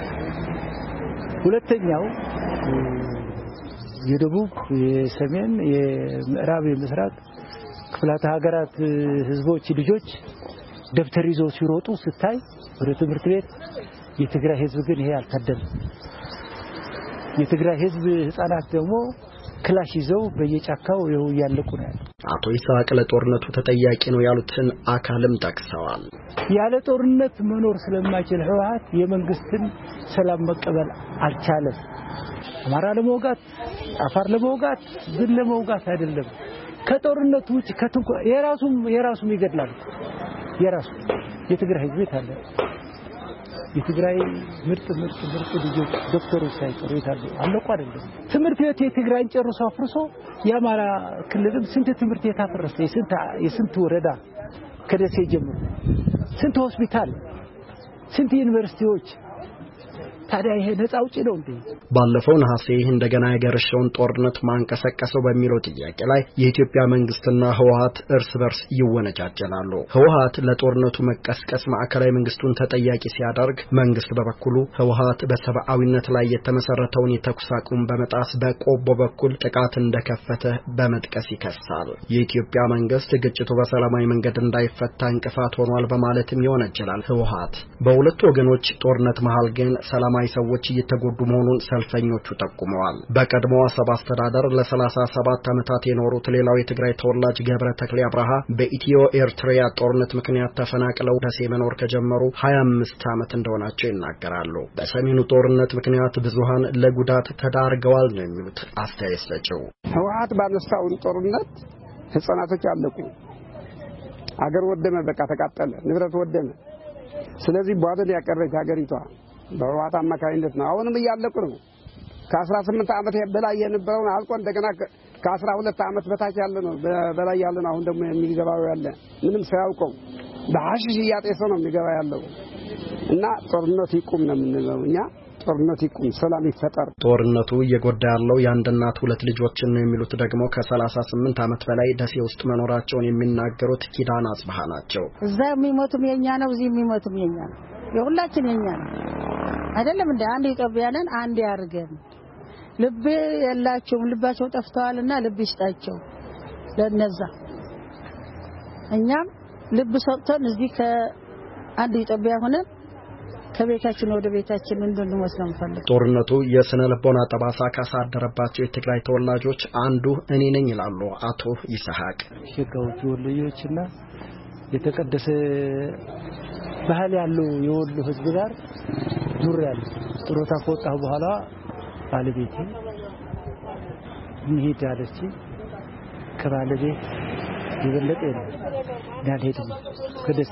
ሁለተኛው የደቡብ፣ የሰሜን፣ የምዕራብ፣ የምስራቅ ክፍላተ ሀገራት ህዝቦች ልጆች ደብተር ይዘው ሲሮጡ ስታይ ወደ ትምህርት ቤት የትግራይ ህዝብ ግን ይሄ አልታደለም። የትግራይ ህዝብ ህፃናት ደግሞ ክላሽ ይዘው በየጫካው ያለቁ ነው። አቶ ይስሐቅ ለጦርነቱ ተጠያቂ ነው ያሉትን አካልም ጠቅሰዋል። ያለ ጦርነት መኖር ስለማይችል ህወሓት የመንግስትን ሰላም መቀበል አልቻለም። አማራ ለመውጋት አፋር ለመውጋት ግን ለመውጋት አይደለም። ከጦርነቱ ውጭ የራሱም ይገድላል። የራሱ የትግራይ ህዝብ ታለ የትግራይ ምርጥ ልጆች ዶክተሮች ሳይቀሩ ይታሉ አለቁ አይደለም። ትምህርት ቤት የትግራይን ጨርሶ አፍርሶ የአማራ ክልልም ስንት ትምህርት ቤት አፈረሰ። የስንት ወረዳ ከደሴ ጀምሮ ስንት ሆስፒታል ስንት ዩኒቨርሲቲዎች። ታዲያ ይሄ ነፃ አውጪ ነው እንዴ? ባለፈው ነሐሴ እንደገና የገረሸውን ጦርነት ማንቀሳቀሰው በሚለው ጥያቄ ላይ የኢትዮጵያ መንግስትና ህወሓት እርስ በርስ ይወነጃጀላሉ። ህወሓት ለጦርነቱ መቀስቀስ ማዕከላዊ መንግስቱን ተጠያቂ ሲያደርግ፣ መንግስት በበኩሉ ህወሓት በሰብአዊነት ላይ የተመሰረተውን የተኩስ አቁም በመጣስ በቆቦ በኩል ጥቃት እንደከፈተ በመጥቀስ ይከሳል። የኢትዮጵያ መንግስት ግጭቱ በሰላማዊ መንገድ እንዳይፈታ እንቅፋት ሆኗል በማለትም ይወነጀላል ህወሓት። በሁለቱ ወገኖች ጦርነት መሃል ግን ሰላማዊ ሰዎች እየተጎዱ መሆኑን ሰልፈኞቹ ጠቁመዋል። በቀድሞው አሰብ አስተዳደር ለ37 ዓመታት የኖሩት ሌላው የትግራይ ተወላጅ ገብረ ተክሌ አብርሃ በኢትዮ ኤርትራ ጦርነት ምክንያት ተፈናቅለው ደሴ መኖር ከጀመሩ 25 ዓመት እንደሆናቸው ይናገራሉ። በሰሜኑ ጦርነት ምክንያት ብዙሃን ለጉዳት ተዳርገዋል ነው የሚሉት አስተያየት ሰጪው። ህወሓት ባነሳው ጦርነት ህፃናቶች አለቁ፣ አገር ወደመ፣ በቃ ተቃጠለ፣ ንብረት ወደመ። ስለዚህ ቧደን ያቀረች ሀገሪቷ በህወሓት አማካይነት ነው። አሁንም እያለቁ ነው። ከ18 ዓመት በላይ የነበረውን አልቆ እንደገና ከ12 ዓመት በታች ያለ ነው በላይ ያለ ነው። አሁን ደግሞ የሚገባው ያለ ምንም ሳያውቀው በሐሽሽ እያጤሰው ነው የሚገባ ያለው እና ጦርነቱ ይቁም ነው የምንለው እኛ። ጦርነቱ ይቁም፣ ሰላም ይፈጠር። ጦርነቱ እየጎዳ ያለው የአንድ እናት ሁለት ልጆችን ነው የሚሉት ደግሞ ከ38 ዓመት በላይ ደሴ ውስጥ መኖራቸውን የሚናገሩት ኪዳን አጽባህ ናቸው። እዛ የሚሞቱም የኛ ነው፣ እዚህ የሚሞቱም የኛ ነው። የሁላችን የኛ ነው አይደለም እንደ አንድ ኢትዮጵያንን አንድ ያርገን። ልብ ያላቸው ልባቸው ጠፍተዋልና ልብ ይስጣቸው ለነዛ። እኛም ልብ ሰጥተን እዚህ ከአንድ ኢትዮጵያ ሆነን ከቤታችን ወደ ቤታችን እንድንወስድ እንፈልግ። ጦርነቱ የስነ ልቦና ጠባሳ ካሳደረባቸው የትግራይ ተወላጆች አንዱ እኔ ነኝ ይላሉ አቶ ይስሐቅ። ሸጋዎቹ ወልዮችና የተቀደሰ ባህል ያለው የወሎ ህዝብ ጋር ኑር ያለው ጥሮታ ከወጣሁ በኋላ ባለቤቴ እንሂድ አለች። ከባለቤት የበለጠ ነው ያልሄድም ከደስ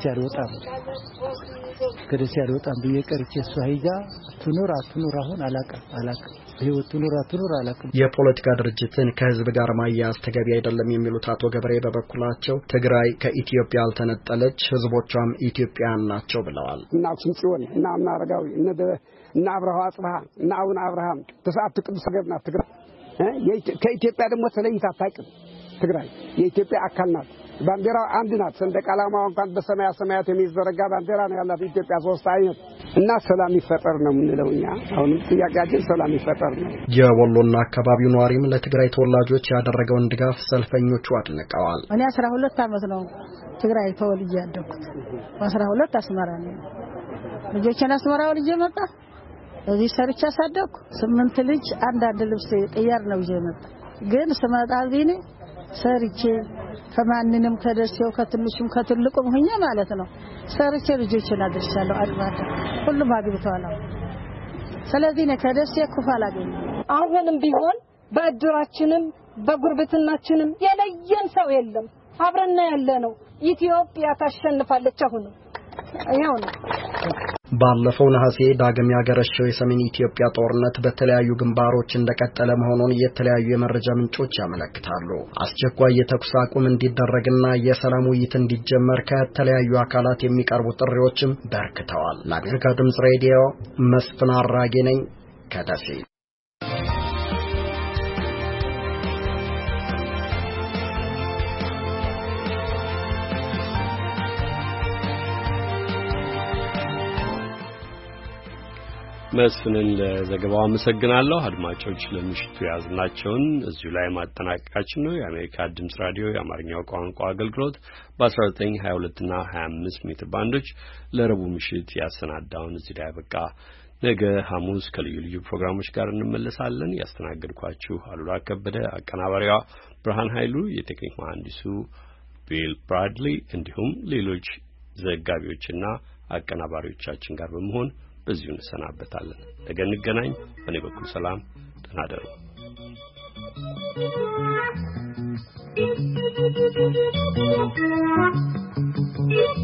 ያልወጣም በየቀርቼ እሷ ሂጃ ትኑር አትኑር አሁን አላውቅም ህይወት ትኑር አትኑር አላውቅም። የፖለቲካ ድርጅትን ከህዝብ ጋር ማያያዝ ተገቢ አይደለም የሚሉት አቶ ገብሬ በበኩላቸው ትግራይ ከኢትዮጵያ ያልተነጠለች ህዝቦቿም ኢትዮጵያውያን ናቸው ብለዋል። እና አክሱም ጽዮን እና አቡነ አረጋዊ እና አብርሃ አጽብሃ እና አቡነ አብርሃም ተሳቱ ቅዱስ ሀገር ናት ትግራይ። ከኢትዮጵያ ደግሞ ተለይታ አታውቅም። ትግራይ የኢትዮጵያ አካል ናት። ባንዲራው አንድ ናት። ሰንደቅ ዓላማው እንኳን በሰማያት የሚዘረጋ ባንዲራ ነው ያላት ኢትዮጵያ ሶስት አይነት እና ሰላም ይፈጠር ነው የምንለው እኛ። አሁንም ጥያቄያችን ሰላም ይፈጠር ነው። የወሎና አካባቢው ነዋሪም ለትግራይ ተወላጆች ያደረገውን ድጋፍ ሰልፈኞቹ አድንቀዋል። እኔ 12 ዓመት ነው ትግራይ ተወልጄ ያደኩት። 12 አስመራ ነው። ልጆቼን አስመራ ወልጄ መጣ። እዚህ ሰርቻ ሳደኩ 8 ልጅ አንዳንድ ልብስ ጥያር ነው ይዤ መጣ። ግን ስመጣ ቢኔ ሰርቼ ከማንንም ከደሴው ከትንሹም ከትልቁም ሆኜ ማለት ነው ሰርቼ ልጆችን አድርሻለሁ። አድባታ ሁሉም አግብተዋል። ስለዚህ ነው ከደሴ ኩፋ አላገኘም። አሁንም ቢሆን በእድራችንም በጉርብትናችንም የለየን ሰው የለም። አብረና ያለ ነው። ኢትዮጵያ ታሸንፋለች። አሁን ይሄው ነው። ባለፈው ነሐሴ ዳግም ያገረሸው የሰሜን ኢትዮጵያ ጦርነት በተለያዩ ግንባሮች እንደቀጠለ መሆኑን የተለያዩ የመረጃ ምንጮች ያመለክታሉ። አስቸኳይ የተኩስ አቁም እንዲደረግና የሰላም ውይይት እንዲጀመር ከተለያዩ አካላት የሚቀርቡ ጥሪዎችም በርክተዋል። ለአሜሪካ ድምጽ ሬዲዮ መስፍን አራጌ ነኝ ከደሴ። መስፍንን ለዘገባው አመሰግናለሁ። አድማጮች ለምሽቱ ያዝናቸውን እዚሁ ላይ ማጠናቀቃችን ነው። የአሜሪካ ድምጽ ራዲዮ የአማርኛው ቋንቋ አገልግሎት በ1922 እና 25 ሜትር ባንዶች ለረቡዕ ምሽት ያሰናዳውን እዚህ ላይ ያበቃ። ነገ ሐሙስ ከልዩ ልዩ ፕሮግራሞች ጋር እንመለሳለን። ያስተናገድኳችሁ አሉላ ከበደ፣ አቀናባሪዋ ብርሃን ኃይሉ፣ የቴክኒክ መሐንዲሱ ቢል ብራድሊ እንዲሁም ሌሎች ዘጋቢዎችና አቀናባሪዎቻችን ጋር በመሆን በዚሁ እንሰናበታለን። ነገ እንገናኝ። በእኔ በኩል ሰላም፣ ደህና እደሩ።